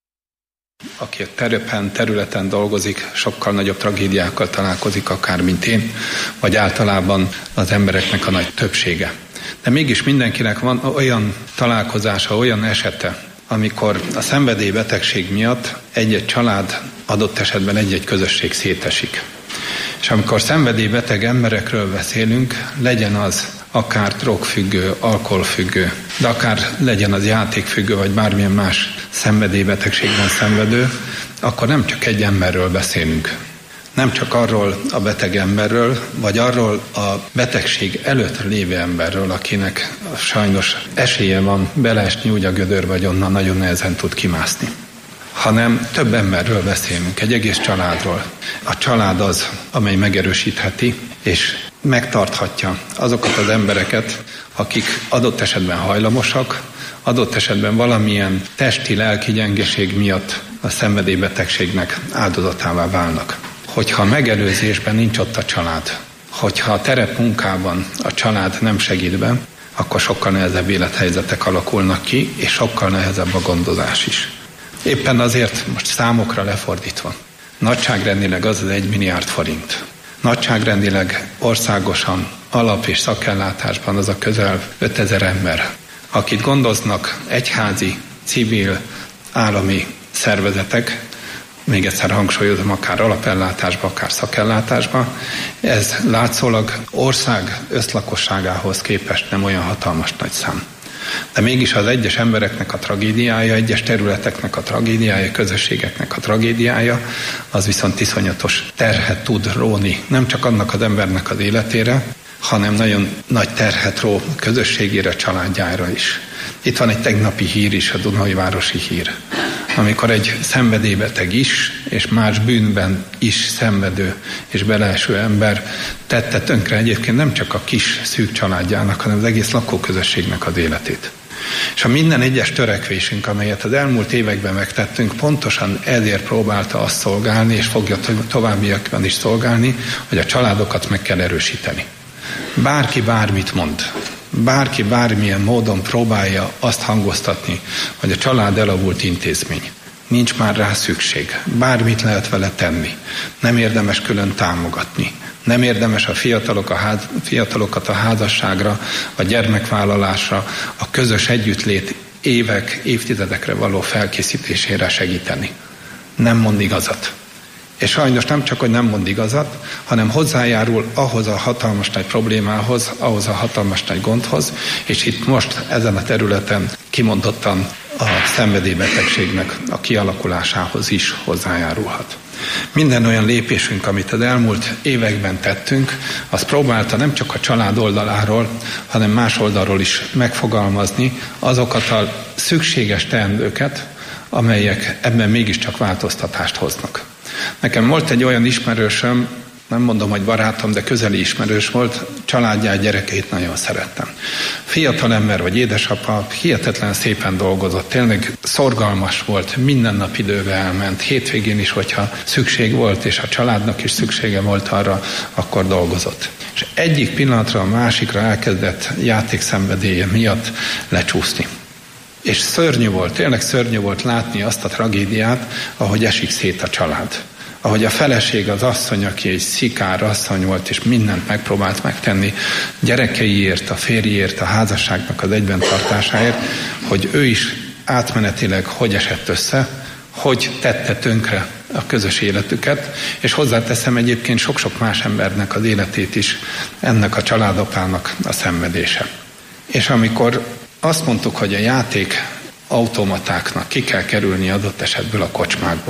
Aki a terepen, területen dolgozik, sokkal nagyobb tragédiákkal találkozik akár, mint én, vagy általában az embereknek a nagy többsége. De mégis mindenkinek van olyan találkozása, olyan esete, amikor a szenvedélybetegség miatt egy-egy család, adott esetben egy-egy közösség szétesik. És amikor szenvedélybeteg emberekről beszélünk, legyen az akár drogfüggő, alkoholfüggő, de akár legyen az játékfüggő, vagy bármilyen más szenvedélybetegségben szenvedő, akkor nem csak egy emberről beszélünk. Nem csak arról a beteg emberről, vagy arról a betegség előtt lévő emberről, akinek sajnos esélye van beleesni úgy a gödör, vagy onnan nagyon nehezen tud kimászni. Hanem több emberről beszélünk, egy egész családról. A család az, amely megerősítheti, és megtarthatja azokat az embereket, akik adott esetben hajlamosak, adott esetben valamilyen testi, lelki gyengeség miatt a szenvedélybetegségnek áldozatává válnak. Hogyha a megelőzésben nincs ott a család, hogyha a terepmunkában a család nem segít be, akkor sokkal nehezebb élethelyzetek alakulnak ki, és sokkal nehezebb a gondozás is. Éppen azért most számokra lefordítva, nagyságrendileg az az egy milliárd forint. Nagyságrendileg országosan, alap- és szakellátásban az a közel ötezer ember, akit gondoznak egyházi, civil, állami szervezetek, még egyszer hangsúlyozom, akár alapellátásba, akár szakellátásba, ez látszólag ország összlakosságához képest nem olyan hatalmas nagy szám. De mégis az egyes embereknek a tragédiája, egyes területeknek a tragédiája, közösségeknek a tragédiája, az viszont iszonyatos terhet tud róni, nem csak annak az embernek az életére, hanem nagyon nagy terhet ró közösségére, családjára is. Itt van egy tegnapi hír is, a Dunai városi hír, amikor egy szenvedélybeteg is, és más bűnben is szenvedő és beleeső ember tette tönkre egyébként nem csak a kis szűk családjának, hanem az egész lakóközösségnek az életét. És a minden egyes törekvésünk, amelyet az elmúlt években megtettünk, pontosan ezért próbálta azt szolgálni, és fogja továbbiakban is szolgálni, hogy a családokat meg kell erősíteni. Bárki bármit mond, bárki bármilyen módon próbálja azt hangoztatni, hogy a család elavult intézmény. Nincs már rá szükség. Bármit lehet vele tenni. Nem érdemes külön támogatni. Nem érdemes a, fiatalok a ház, fiatalokat a házasságra, a gyermekvállalásra, a közös együttlét évek, évtizedekre való felkészítésére segíteni. Nem mond igazat. És sajnos nem csak, hogy nem mond igazat, hanem hozzájárul ahhoz a hatalmas nagy problémához, ahhoz a hatalmas nagy gondhoz, és itt most ezen a területen kimondottan a szenvedélybetegségnek a kialakulásához is hozzájárulhat. Minden olyan lépésünk, amit az elmúlt években tettünk, az próbálta nem csak a család oldaláról, hanem más oldalról is megfogalmazni azokat a szükséges teendőket, amelyek ebben mégiscsak változtatást hoznak. Nekem volt egy olyan ismerősöm, nem mondom, hogy barátom, de közeli ismerős volt, családját, gyerekeit nagyon szerettem. Fiatal ember vagy édesapa, hihetetlen szépen dolgozott, tényleg szorgalmas volt, minden nap időbe elment, hétvégén is, hogyha szükség volt, és a családnak is szüksége volt arra, akkor dolgozott. És egyik pillanatra a másikra elkezdett játékszenvedélye miatt lecsúszni. És szörnyű volt, tényleg szörnyű volt látni azt a tragédiát, ahogy esik szét a család. Ahogy a feleség, az asszony, aki egy szikár asszony volt, és mindent megpróbált megtenni gyerekeiért, a férjéért, a házasságnak az egyben tartásáért, hogy ő is átmenetileg hogy esett össze, hogy tette tönkre a közös életüket, és hozzáteszem egyébként sok-sok más embernek az életét is ennek a családapának a szenvedése. És amikor azt mondtuk, hogy a játék automatáknak ki kell kerülni adott esetből a kocsmákból,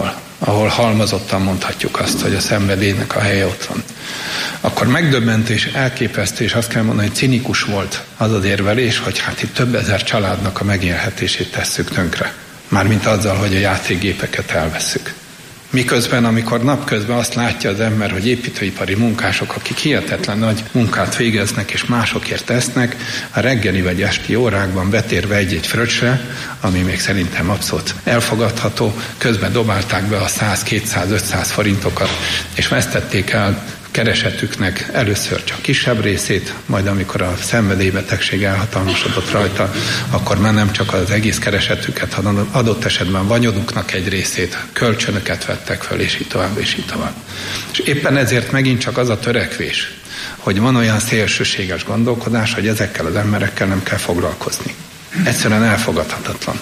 ahol halmozottan mondhatjuk azt, hogy a szenvedélynek a helye ott van, akkor megdöbbentő és elképesztő, és azt kell mondani, hogy cinikus volt az az érvelés, hogy hát itt több ezer családnak a megélhetését tesszük tönkre. Mármint azzal, hogy a játékgépeket elvesszük. Miközben, amikor napközben azt látja az ember, hogy építőipari munkások, akik hihetetlen nagy munkát végeznek és másokért tesznek, a reggeli vagy esti órákban betérve egy-egy fröccsre, ami még szerintem abszolút elfogadható, közben dobálták be a száz, kétszáz, ötszáz forintokat, és vesztették el keresetüknek először csak kisebb részét, majd amikor a szenvedélybetegség elhatalmasodott rajta, akkor már nem csak az egész keresetüket, hanem adott esetben vagyonuknak egy részét, kölcsönöket vettek föl, és így tovább, és így tovább. És éppen ezért megint csak az a törekvés, hogy van olyan szélsőséges gondolkodás, hogy ezekkel az emberekkel nem kell foglalkozni. Egyszerűen elfogadhatatlan.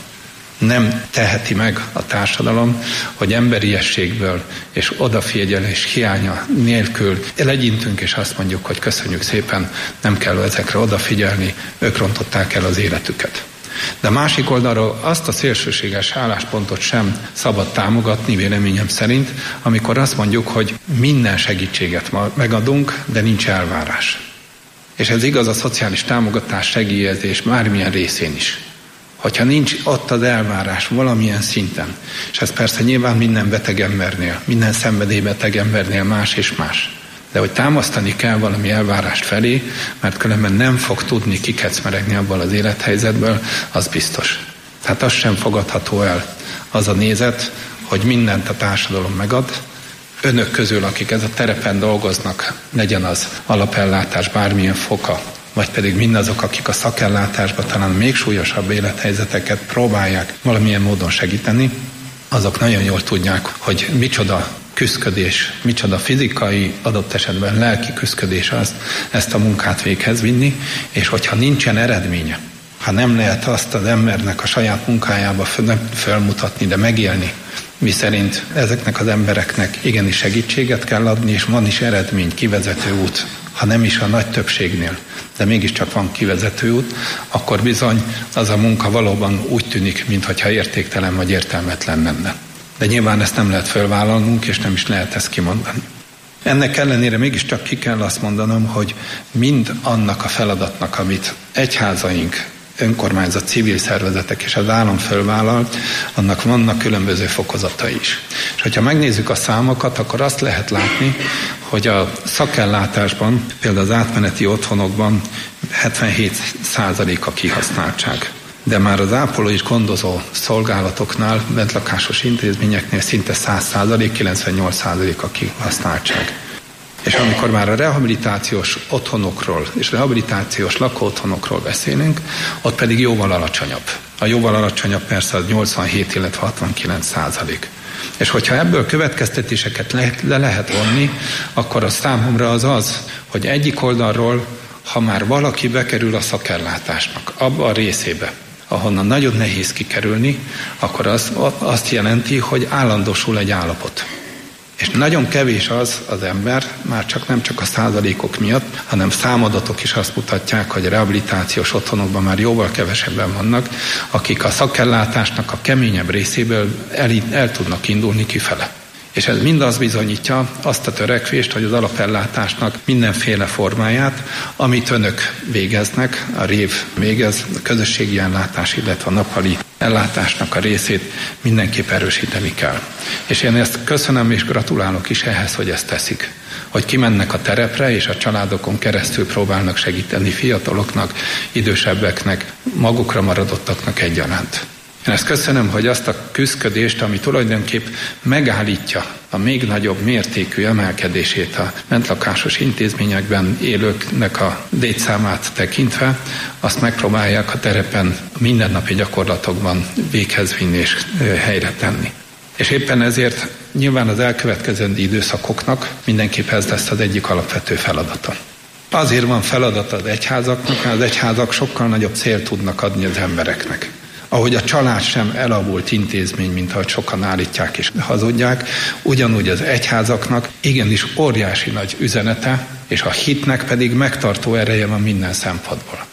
Nem teheti meg a társadalom, hogy emberiességből és odafigyelés hiánya nélkül legyintünk, és azt mondjuk, hogy köszönjük szépen, nem kell ezekre odafigyelni, ők rontották el az életüket. De a másik oldalról azt a szélsőséges álláspontot sem szabad támogatni, véleményem szerint, amikor azt mondjuk, hogy minden segítséget megadunk, de nincs elvárás. És ez igaz a szociális támogatás, segélyezés bármilyen részén is. Hogyha nincs ott az elvárás valamilyen szinten, és ez persze nyilván minden beteg embernél, minden szenvedélybeteg embernél más és más, de hogy támasztani kell valami elvárást felé, mert különben nem fog tudni kikecmeregni abból az élethelyzetből, az biztos. Tehát az sem fogadható el az a nézet, hogy mindent a társadalom megad, önök közül, akik ez a terepen dolgoznak, legyen az alapellátás bármilyen foka, vagy pedig mindazok, akik a szakellátásban talán még súlyosabb élethelyzeteket próbálják valamilyen módon segíteni, azok nagyon jól tudják, hogy micsoda küszködés, micsoda fizikai, adott esetben lelki küszködés az ezt a munkát véghez vinni, és hogyha nincsen eredménye, ha nem lehet azt az embernek a saját munkájába felmutatni, de megélni, miszerint ezeknek az embereknek igenis segítséget kell adni, és van is eredmény, kivezető út, ha nem is a nagy többségnél, de mégiscsak van kivezető út, akkor bizony az a munka valóban úgy tűnik, mintha értéktelen vagy értelmetlen lenne. De nyilván ezt nem lehet fölvállalnunk, és nem is lehet ezt kimondani. Ennek ellenére mégiscsak ki kell azt mondanom, hogy mind annak a feladatnak, amit egyházaink, önkormányzat, civil szervezetek és az állam fölvállalt, annak vannak különböző fokozatai is. És hogyha megnézzük a számokat, akkor azt lehet látni, hogy a szakellátásban, például az átmeneti otthonokban hetvenhét százalék a kihasználtság. De már az ápoló és gondozó szolgálatoknál, bentlakásos intézményeknél szinte száz százalék, kilencvennyolc százalék a kihasználtság. És amikor már a rehabilitációs otthonokról és rehabilitációs lakóotthonokról beszélünk, ott pedig jóval alacsonyabb. A jóval alacsonyabb persze az nyolcvanhét, illetve hatvankilenc százalék. És hogyha ebből következtetéseket le, le lehet vonni, akkor a számomra az az, hogy egyik oldalról, ha már valaki bekerül a szakellátásnak abba a részébe, ahonnan nagyon nehéz kikerülni, akkor az azt jelenti, hogy állandósul egy állapot. És nagyon kevés az az ember, már csak nem csak a százalékok miatt, hanem számadatok is azt mutatják, hogy a rehabilitációs otthonokban már jóval kevesebben vannak, akik a szakellátásnak a keményebb részéből el, el tudnak indulni kifele. És ez mind az bizonyítja azt a törekvést, hogy az alapellátásnak mindenféle formáját, amit önök végeznek, a rév végez, a közösségi ellátás, illetve a nappali ellátásnak a részét mindenképp erősíteni kell. És én ezt köszönöm és gratulálok is ehhez, hogy ezt teszik. Hogy kimennek a terepre, és a családokon keresztül próbálnak segíteni fiataloknak, idősebbeknek, magukra maradottaknak egyaránt. Én ezt köszönöm, hogy azt a küszködést, ami tulajdonképp megállítja a még nagyobb mértékű emelkedését a bentlakásos intézményekben élőknek a létszámát tekintve, azt megpróbálják a terepen mindennapi gyakorlatokban véghez vinni és helyre tenni. És éppen ezért nyilván az elkövetkezendő időszakoknak mindenképp ez lesz az egyik alapvető feladata. Azért van feladat az egyházaknak, mert az egyházak sokkal nagyobb célt tudnak adni az embereknek. Ahogy a család sem elavult intézmény, mint ahogy sokan állítják és hazudják, ugyanúgy az egyházaknak igenis óriási nagy üzenete, és a hitnek pedig megtartó ereje van minden szempontból.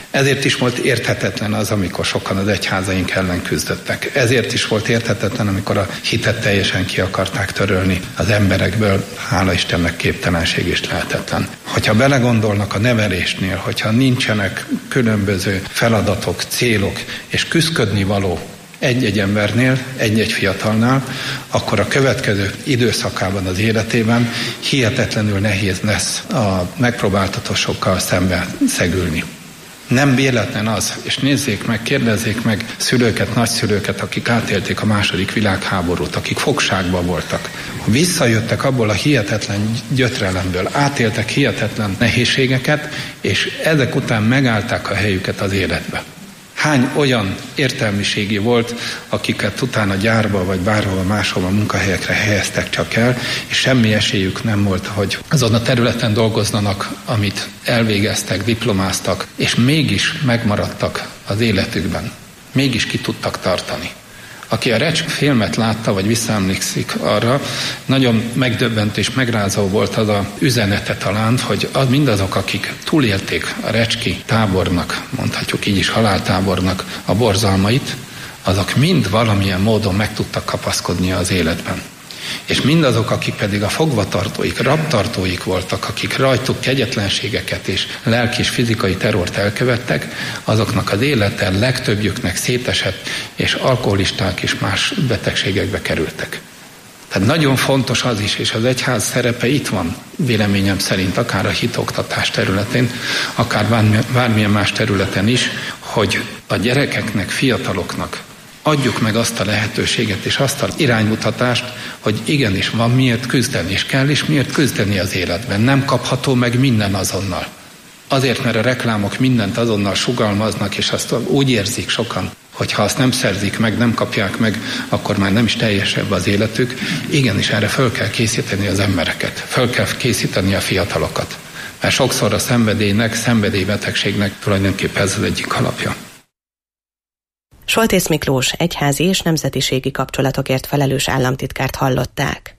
Ezért is volt érthetetlen az, amikor sokan az egyházaink ellen küzdöttek. Ezért is volt érthetetlen, amikor a hitet teljesen ki akarták törölni az emberekből. Hála Istennek képtelenség is lehetetlen. Hogyha belegondolnak a nevelésnél, hogyha nincsenek különböző feladatok, célok és küszködni való egy-egy embernél, egy-egy fiatalnál, akkor a következő időszakában az életében hihetetlenül nehéz lesz a megpróbáltatásokkal szembe szegülni. Nem véletlen az, és nézzék meg, kérdezzék meg szülőket, nagyszülőket, akik átélték a második világháborút, akik fogságban voltak. Visszajöttek abból a hihetetlen gyötrelemből, átéltek hihetetlen nehézségeket, és ezek után megállták a helyüket az életbe. Hány olyan értelmiségi volt, akiket utána gyárba vagy bárhol máshol munkahelyekre helyeztek csak el, és semmi esélyük nem volt, hogy azon a területen dolgozzanak, amit elvégeztek, diplomáztak, és mégis megmaradtak az életükben. Mégis ki tudtak tartani. Aki a Recsk filmet látta, vagy visszaemlékszik arra, nagyon megdöbbentő és megrázó volt az a üzenete talán, hogy az mindazok, akik túlélték a recski tábornak, mondhatjuk így is haláltábornak a borzalmait, azok mind valamilyen módon meg tudtak kapaszkodni az életben. És mindazok, akik pedig a fogvatartóik, rabtartóik voltak, akik rajtuk kegyetlenségeket és lelki és fizikai terrort elkövettek, azoknak az élete legtöbbjüknek szétesett, és alkoholisták és más betegségekbe kerültek. Tehát nagyon fontos az is, és az egyház szerepe itt van, véleményem szerint, akár a hitoktatás területén, akár bármilyen más területen is, hogy a gyerekeknek, fiataloknak adjuk meg azt a lehetőséget és azt az iránymutatást, hogy igenis van miért küzdeni, és kell is miért küzdeni az életben. Nem kapható meg minden azonnal. Azért, mert a reklámok mindent azonnal sugalmaznak, és azt úgy érzik sokan, hogy ha azt nem szerzik meg, nem kapják meg, akkor már nem is teljesebb az életük. Igenis, erre föl kell készíteni az embereket, föl kell készíteni a fiatalokat. Mert sokszor a szenvedélynek, szenvedélybetegségnek tulajdonképpen ez az egyik alapja. Soltész Miklós egyházi és nemzetiségi kapcsolatokért felelős államtitkárt hallották.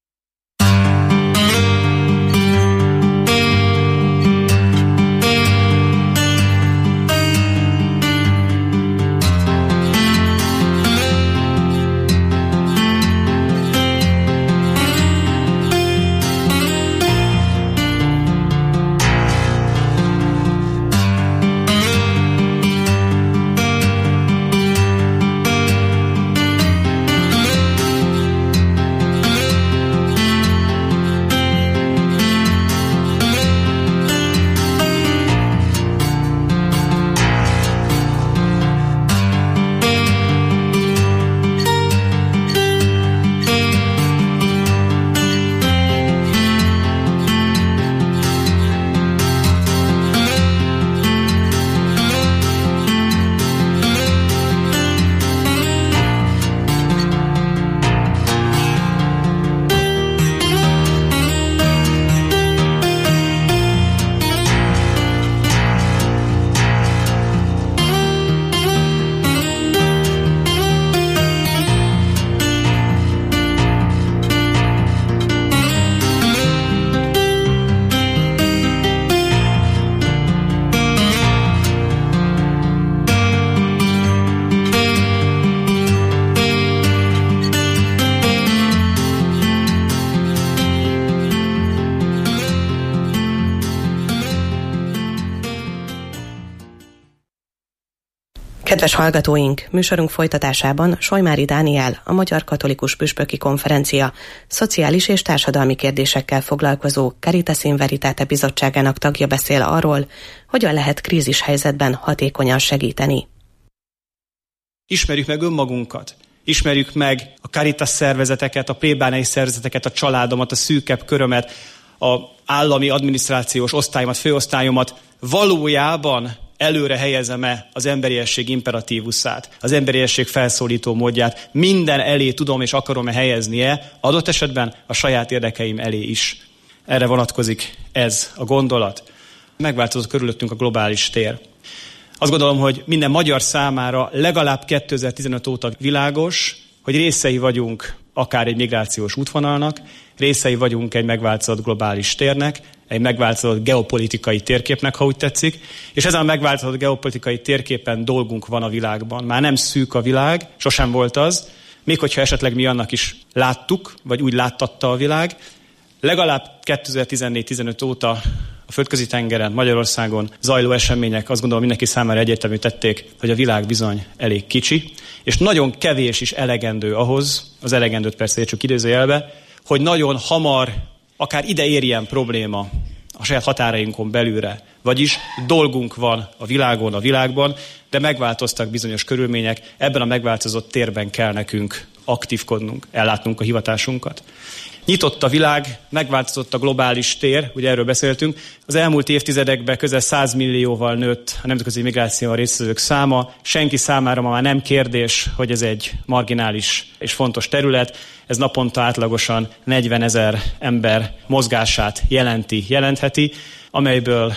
Kedves hallgatóink, műsorunk folytatásában Solymári Dániel, a Magyar Katolikus Püspöki Konferencia szociális és társadalmi kérdésekkel foglalkozó Caritas in Veritate bizottságának tagja beszél arról, hogyan lehet krízishelyzetben hatékonyan segíteni. Ismerjük meg önmagunkat, ismerjük meg a Caritas szervezeteket, a plébániai szervezeteket, a családomat, a szűkebb körömet, a állami adminisztrációs osztályomat, főosztályomat. Valójában előre helyezem-e az emberiesség imperatívuszát, az emberiesség felszólító módját, minden elé tudom és akarom-e helyeznie, adott esetben a saját érdekeim elé is. Erre vonatkozik ez a gondolat. Megváltozott körülöttünk a globális tér. Azt gondolom, hogy minden magyar számára legalább kétezer-tizenöt óta világos, hogy részei vagyunk akár egy migrációs útvonalnak, részei vagyunk egy megváltozott globális térnek, egy megváltozott geopolitikai térképnek, ha úgy tetszik, és ezen a megváltozott geopolitikai térképen dolgunk van a világban. Már nem szűk a világ, sosem volt az, még hogyha esetleg mi annak is láttuk, vagy úgy láttatta a világ. Legalább kétezer-tizennégy tizenöt óta a földközi tengeren, Magyarországon zajló események azt gondolom mindenki számára egyértelmű tették, hogy a világ bizony elég kicsi, és nagyon kevés is elegendő ahhoz, az elegendőt persze csak idézőjelbe, hogy nagyon hamar, akár ide érjen probléma a saját határainkon belülre. Vagyis dolgunk van a világon, a világban, de megváltoztak bizonyos körülmények, ebben a megváltozott térben kell nekünk aktívkodnunk, ellátnunk a hivatásunkat. Nyitott a világ, megváltozott a globális tér, ugye erről beszéltünk. Az elmúlt évtizedekben közel száz millióval nőtt a nemzetközi migrációban résztvevők száma. Senki számára ma már nem kérdés, hogy ez egy marginális és fontos terület. Ez naponta átlagosan negyvenezer ember mozgását jelenti, jelentheti, amelyből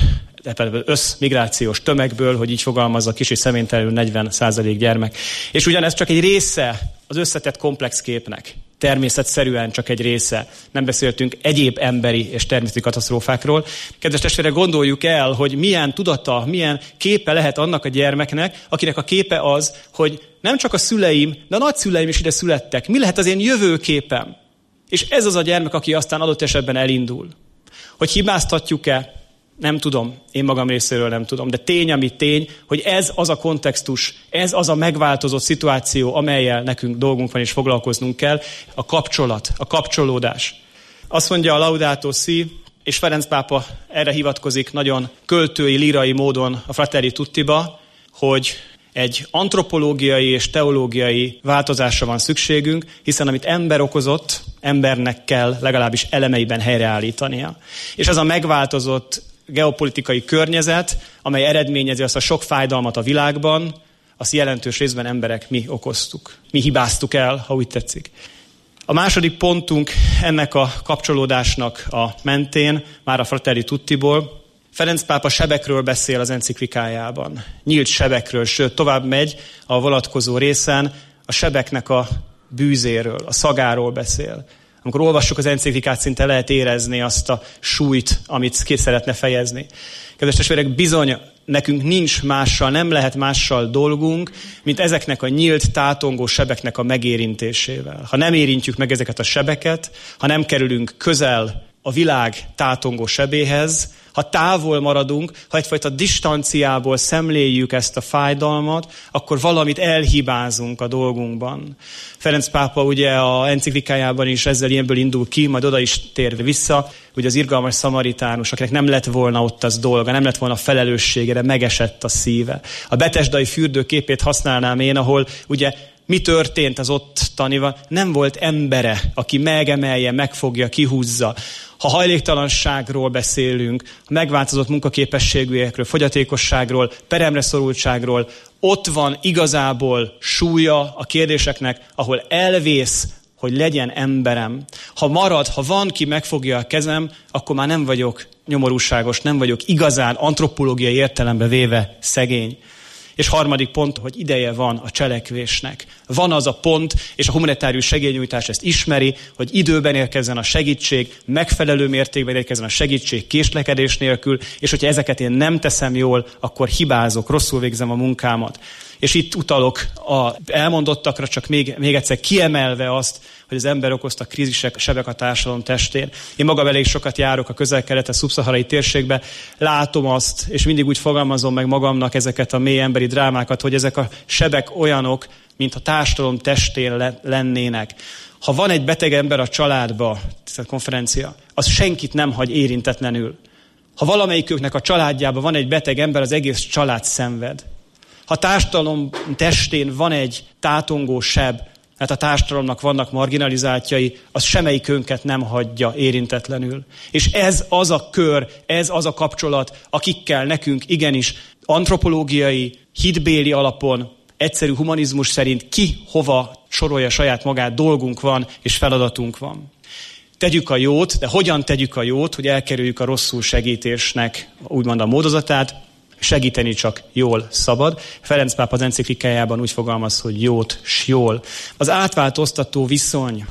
összmigrációs tömegből, hogy így fogalmazza, kis és személytelenül negyven százalék gyermek. És ugyanez csak egy része az összetett komplex képnek. Természetszerűen csak egy része. Nem beszéltünk egyéb emberi és természeti katasztrófákról. Kedves testvérek, gondoljuk el, hogy milyen tudata, milyen képe lehet annak a gyermeknek, akinek a képe az, hogy nem csak a szüleim, de a nagyszüleim is ide születtek. Mi lehet az én jövőképem? És ez az a gyermek, aki aztán adott esetben elindul. Hogy hibáztatjuk-e? Nem tudom, én magam részéről nem tudom, de tény, ami tény, hogy ez az a kontextus, ez az a megváltozott szituáció, amellyel nekünk dolgunk van és foglalkoznunk kell, a kapcsolat, a kapcsolódás. Azt mondja a Laudato Si, és Ferenc pápa erre hivatkozik nagyon költői, lírai módon a Fratelli Tuttiba, hogy egy antropológiai és teológiai változásra van szükségünk, hiszen amit ember okozott, embernek kell legalábbis elemeiben helyreállítania. És ez a megváltozott geopolitikai környezet, amely eredményezi azt a sok fájdalmat a világban, azt jelentős részben emberek mi okoztuk. Mi hibáztuk el, ha úgy tetszik. A második pontunk ennek a kapcsolódásnak a mentén, már a Fratelli Tuttiból, Ferenc pápa sebekről beszél az enciklikájában. Nyílt sebekről, sőt tovább megy a vonatkozó részen a sebeknek a bűzéről, a szagáról beszél. Amikor olvassuk az enciklikát, szinte lehet érezni azt a súlyt, amit ki szeretne fejezni. Kedves testvérek, bizony nekünk nincs mással, nem lehet mással dolgunk, mint ezeknek a nyílt, tátongó sebeknek a megérintésével. Ha nem érintjük meg ezeket a sebeket, ha nem kerülünk közel a világ tátongó sebéhez, ha távol maradunk, ha egyfajta distanciából szemléljük ezt a fájdalmat, akkor valamit elhibázunk a dolgunkban. Ferenc pápa ugye a enciklikájában is ezzel ilyenből indul ki, majd oda is tér vissza, hogy az irgalmas szamaritánus, akinek nem lett volna ott az dolga, nem lett volna felelőssége, de megesett a szíve. A betesdai fürdőképét használnám én, ahol ugye mi történt az ottanival? Nem volt embere, aki megemelje, megfogja, kihúzza. Ha hajléktalanságról beszélünk, a megváltozott munkaképességűekről, fogyatékosságról, peremre szorultságról, ott van igazából súlya a kérdéseknek, ahol elvész, hogy legyen emberem. Ha marad, ha van, ki megfogja a kezem, akkor már nem vagyok nyomorúságos, nem vagyok igazán antropológiai értelembe véve szegény. És harmadik pont, hogy ideje van a cselekvésnek. Van az a pont, és a humanitárius segélynyújtás ezt ismeri, hogy időben érkezzen a segítség, megfelelő mértékben érkezzen a segítség késlekedés nélkül, és hogyha ezeket én nem teszem jól, akkor hibázok, rosszul végzem a munkámat. És itt utalok a elmondottakra, csak még, még egyszer kiemelve azt, hogy az ember okozta krízisek, sebek a társadalom testén. Én magam elég sokat járok a közel-kelet, a szubszaharai térségbe, látom azt, és mindig úgy fogalmazom meg magamnak ezeket a mély emberi drámákat, hogy ezek a sebek olyanok, mint a társadalom testén le- lennének. Ha van egy beteg ember a családba, ez a konferencia, az senkit nem hagy érintetlenül. Ha valamelyiküknek a családjában van egy beteg ember, az egész család szenved. Ha a társadalom testén van egy tátongó seb, mert a társadalomnak vannak marginalizáltjai, az semmelyikünket nem hagyja érintetlenül. És ez az a kör, ez az a kapcsolat, akikkel nekünk igenis antropológiai, hitbéli alapon, egyszerű humanizmus szerint ki hova sorolja saját magát, dolgunk van és feladatunk van. Tegyük a jót, de hogyan tegyük a jót, hogy elkerüljük a rosszul segítésnek úgymond a módozatát, segíteni csak jól szabad. Ferenc pápa az enciklikájában úgy fogalmaz, hogy jót s jól. Az átváltoztató viszony,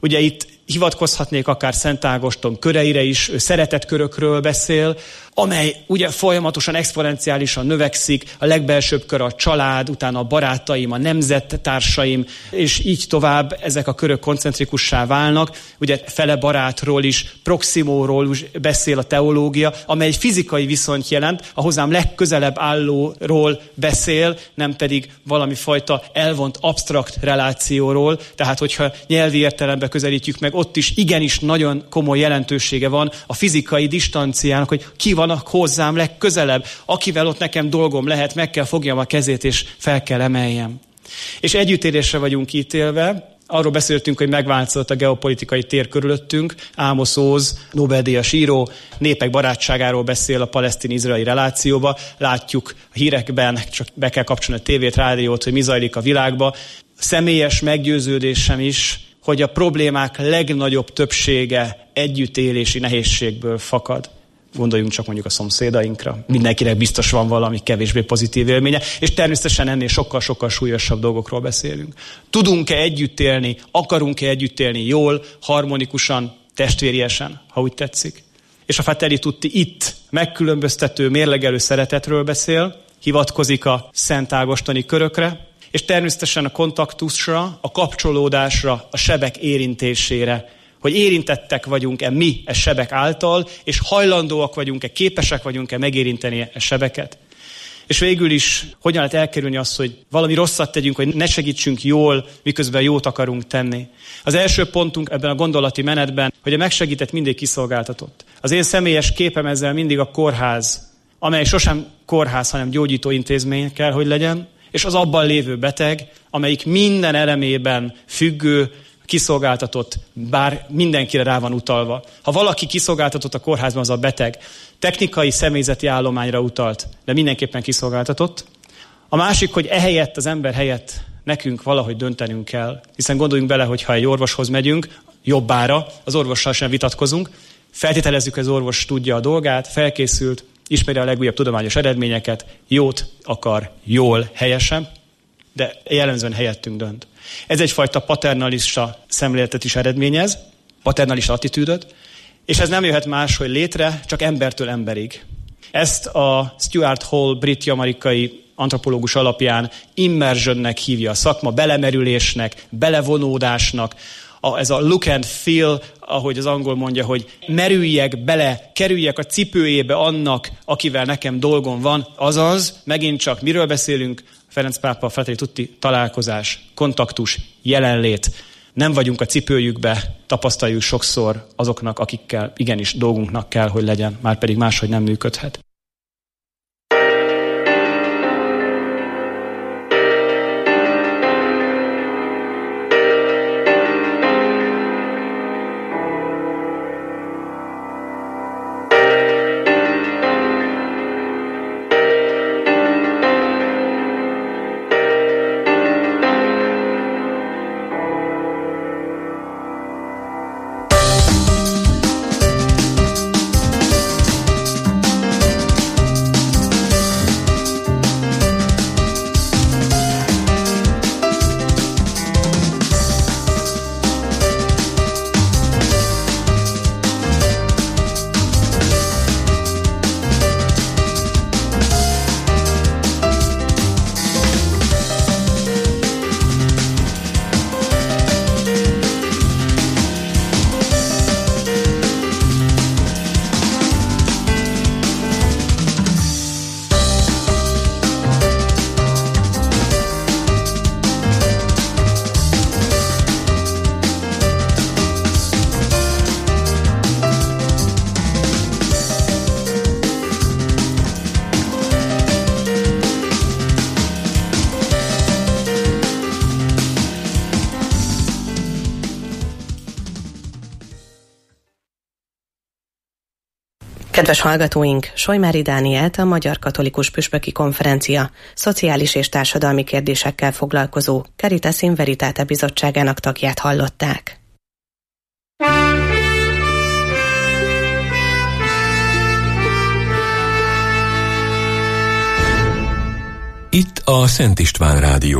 Ugye itt hivatkozhatnék akár Szent Ágoston köreire is, ő szeretetkörökről beszél, amely ugye folyamatosan, exponenciálisan növekszik, a legbelsőbb kör a család, utána a barátaim, a nemzettársaim, és így tovább ezek a körök koncentrikussá válnak. Ugye fele barátról is, proximóról is beszél a teológia, amely egy fizikai viszonyt jelent, a hozzám legközelebb állóról beszél, nem pedig valami fajta elvont absztrakt relációról, tehát hogyha nyelvi értelemben közelítjük meg, ott is igenis nagyon komoly jelentősége van a fizikai distanciának, hogy ki van hozzám legközelebb, akivel ott nekem dolgom lehet, meg kell fogjam a kezét, és fel kell emeljem. És együttélésre vagyunk ítélve. Arról beszéltünk, hogy megváltozott a geopolitikai tér körülöttünk. Amos Oz, Nobel-díjas író, népek barátságáról beszél a palesztin-izraeli relációba. Látjuk a hírekben, csak be kell kapcsolni a tévét, rádiót, hogy mi zajlik a világban. Személyes meggyőződésem is, hogy a problémák legnagyobb többsége együttélési nehézségből fakad. Gondoljunk csak mondjuk a szomszédainkra. Mindenkinek biztos van valami kevésbé pozitív élménye, és természetesen ennél sokkal-sokkal súlyosabb dolgokról beszélünk. Tudunk-e együtt élni, akarunk-e együtt élni jól, harmonikusan, testvériesen, ha úgy tetszik? És a Fratelli Tutti itt megkülönböztető, mérlegelő szeretetről beszél, hivatkozik a Szent Ágostoni körökre, és természetesen a kontaktusra, a kapcsolódásra, a sebek érintésére, hogy érintettek vagyunk-e mi e sebek által, és hajlandóak vagyunk-e, képesek vagyunk-e megérinteni e sebeket. És végül is hogyan lehet elkerülni azt, hogy valami rosszat tegyünk, hogy ne segítsünk jól, miközben jót akarunk tenni. Az első pontunk ebben a gondolati menetben, hogy a megsegített mindig kiszolgáltatott. Az én személyes képem ezzel mindig a kórház, amely sosem kórház, hanem gyógyító intézmény kell, hogy legyen, és az abban lévő beteg, amelyik minden elemében függő, kiszolgáltatott, bár mindenkire rá van utalva. Ha valaki kiszolgáltatott a kórházban, az a beteg. Technikai, személyzeti állományra utalt, de mindenképpen kiszolgáltatott. A másik, hogy ehelyett, az ember helyett nekünk valahogy döntenünk kell. Hiszen gondoljunk bele, hogy ha egy orvoshoz megyünk, jobbára, az orvossal sem vitatkozunk, feltételezzük, hogy az orvos tudja a dolgát, felkészült, ismeri a legújabb tudományos eredményeket, jót akar, jól, helyesen, de jellemzően helyettünk dönt. Ez egyfajta paternalista szemléletet is eredményez, paternalista attitűdöt, és ez nem jöhet máshogy létre, csak embertől emberig. Ezt a Stuart Hall brit-amerikai antropológus alapján immersionnek hívja a szakma, belemerülésnek, belevonódásnak. A, ez a look and feel, ahogy az angol mondja, hogy merüljek bele, kerüljek a cipőjébe annak, akivel nekem dolgom van, azaz, megint csak miről beszélünk, Ferenc pápa, Fratelli Tutti, találkozás, kontaktus, jelenlét. Nem vagyunk a cipőjükbe, tapasztaljuk sokszor azoknak, akikkel igenis dolgunknak kell, hogy legyen, már pedig máshogy nem működhet. Kedves hallgatóink, Solymári Dánielt, a Magyar Katolikus Püspöki Konferencia szociális és társadalmi kérdésekkel foglalkozó Caritas in Veritate bizottságának tagját hallották. Itt a Szent István Rádió.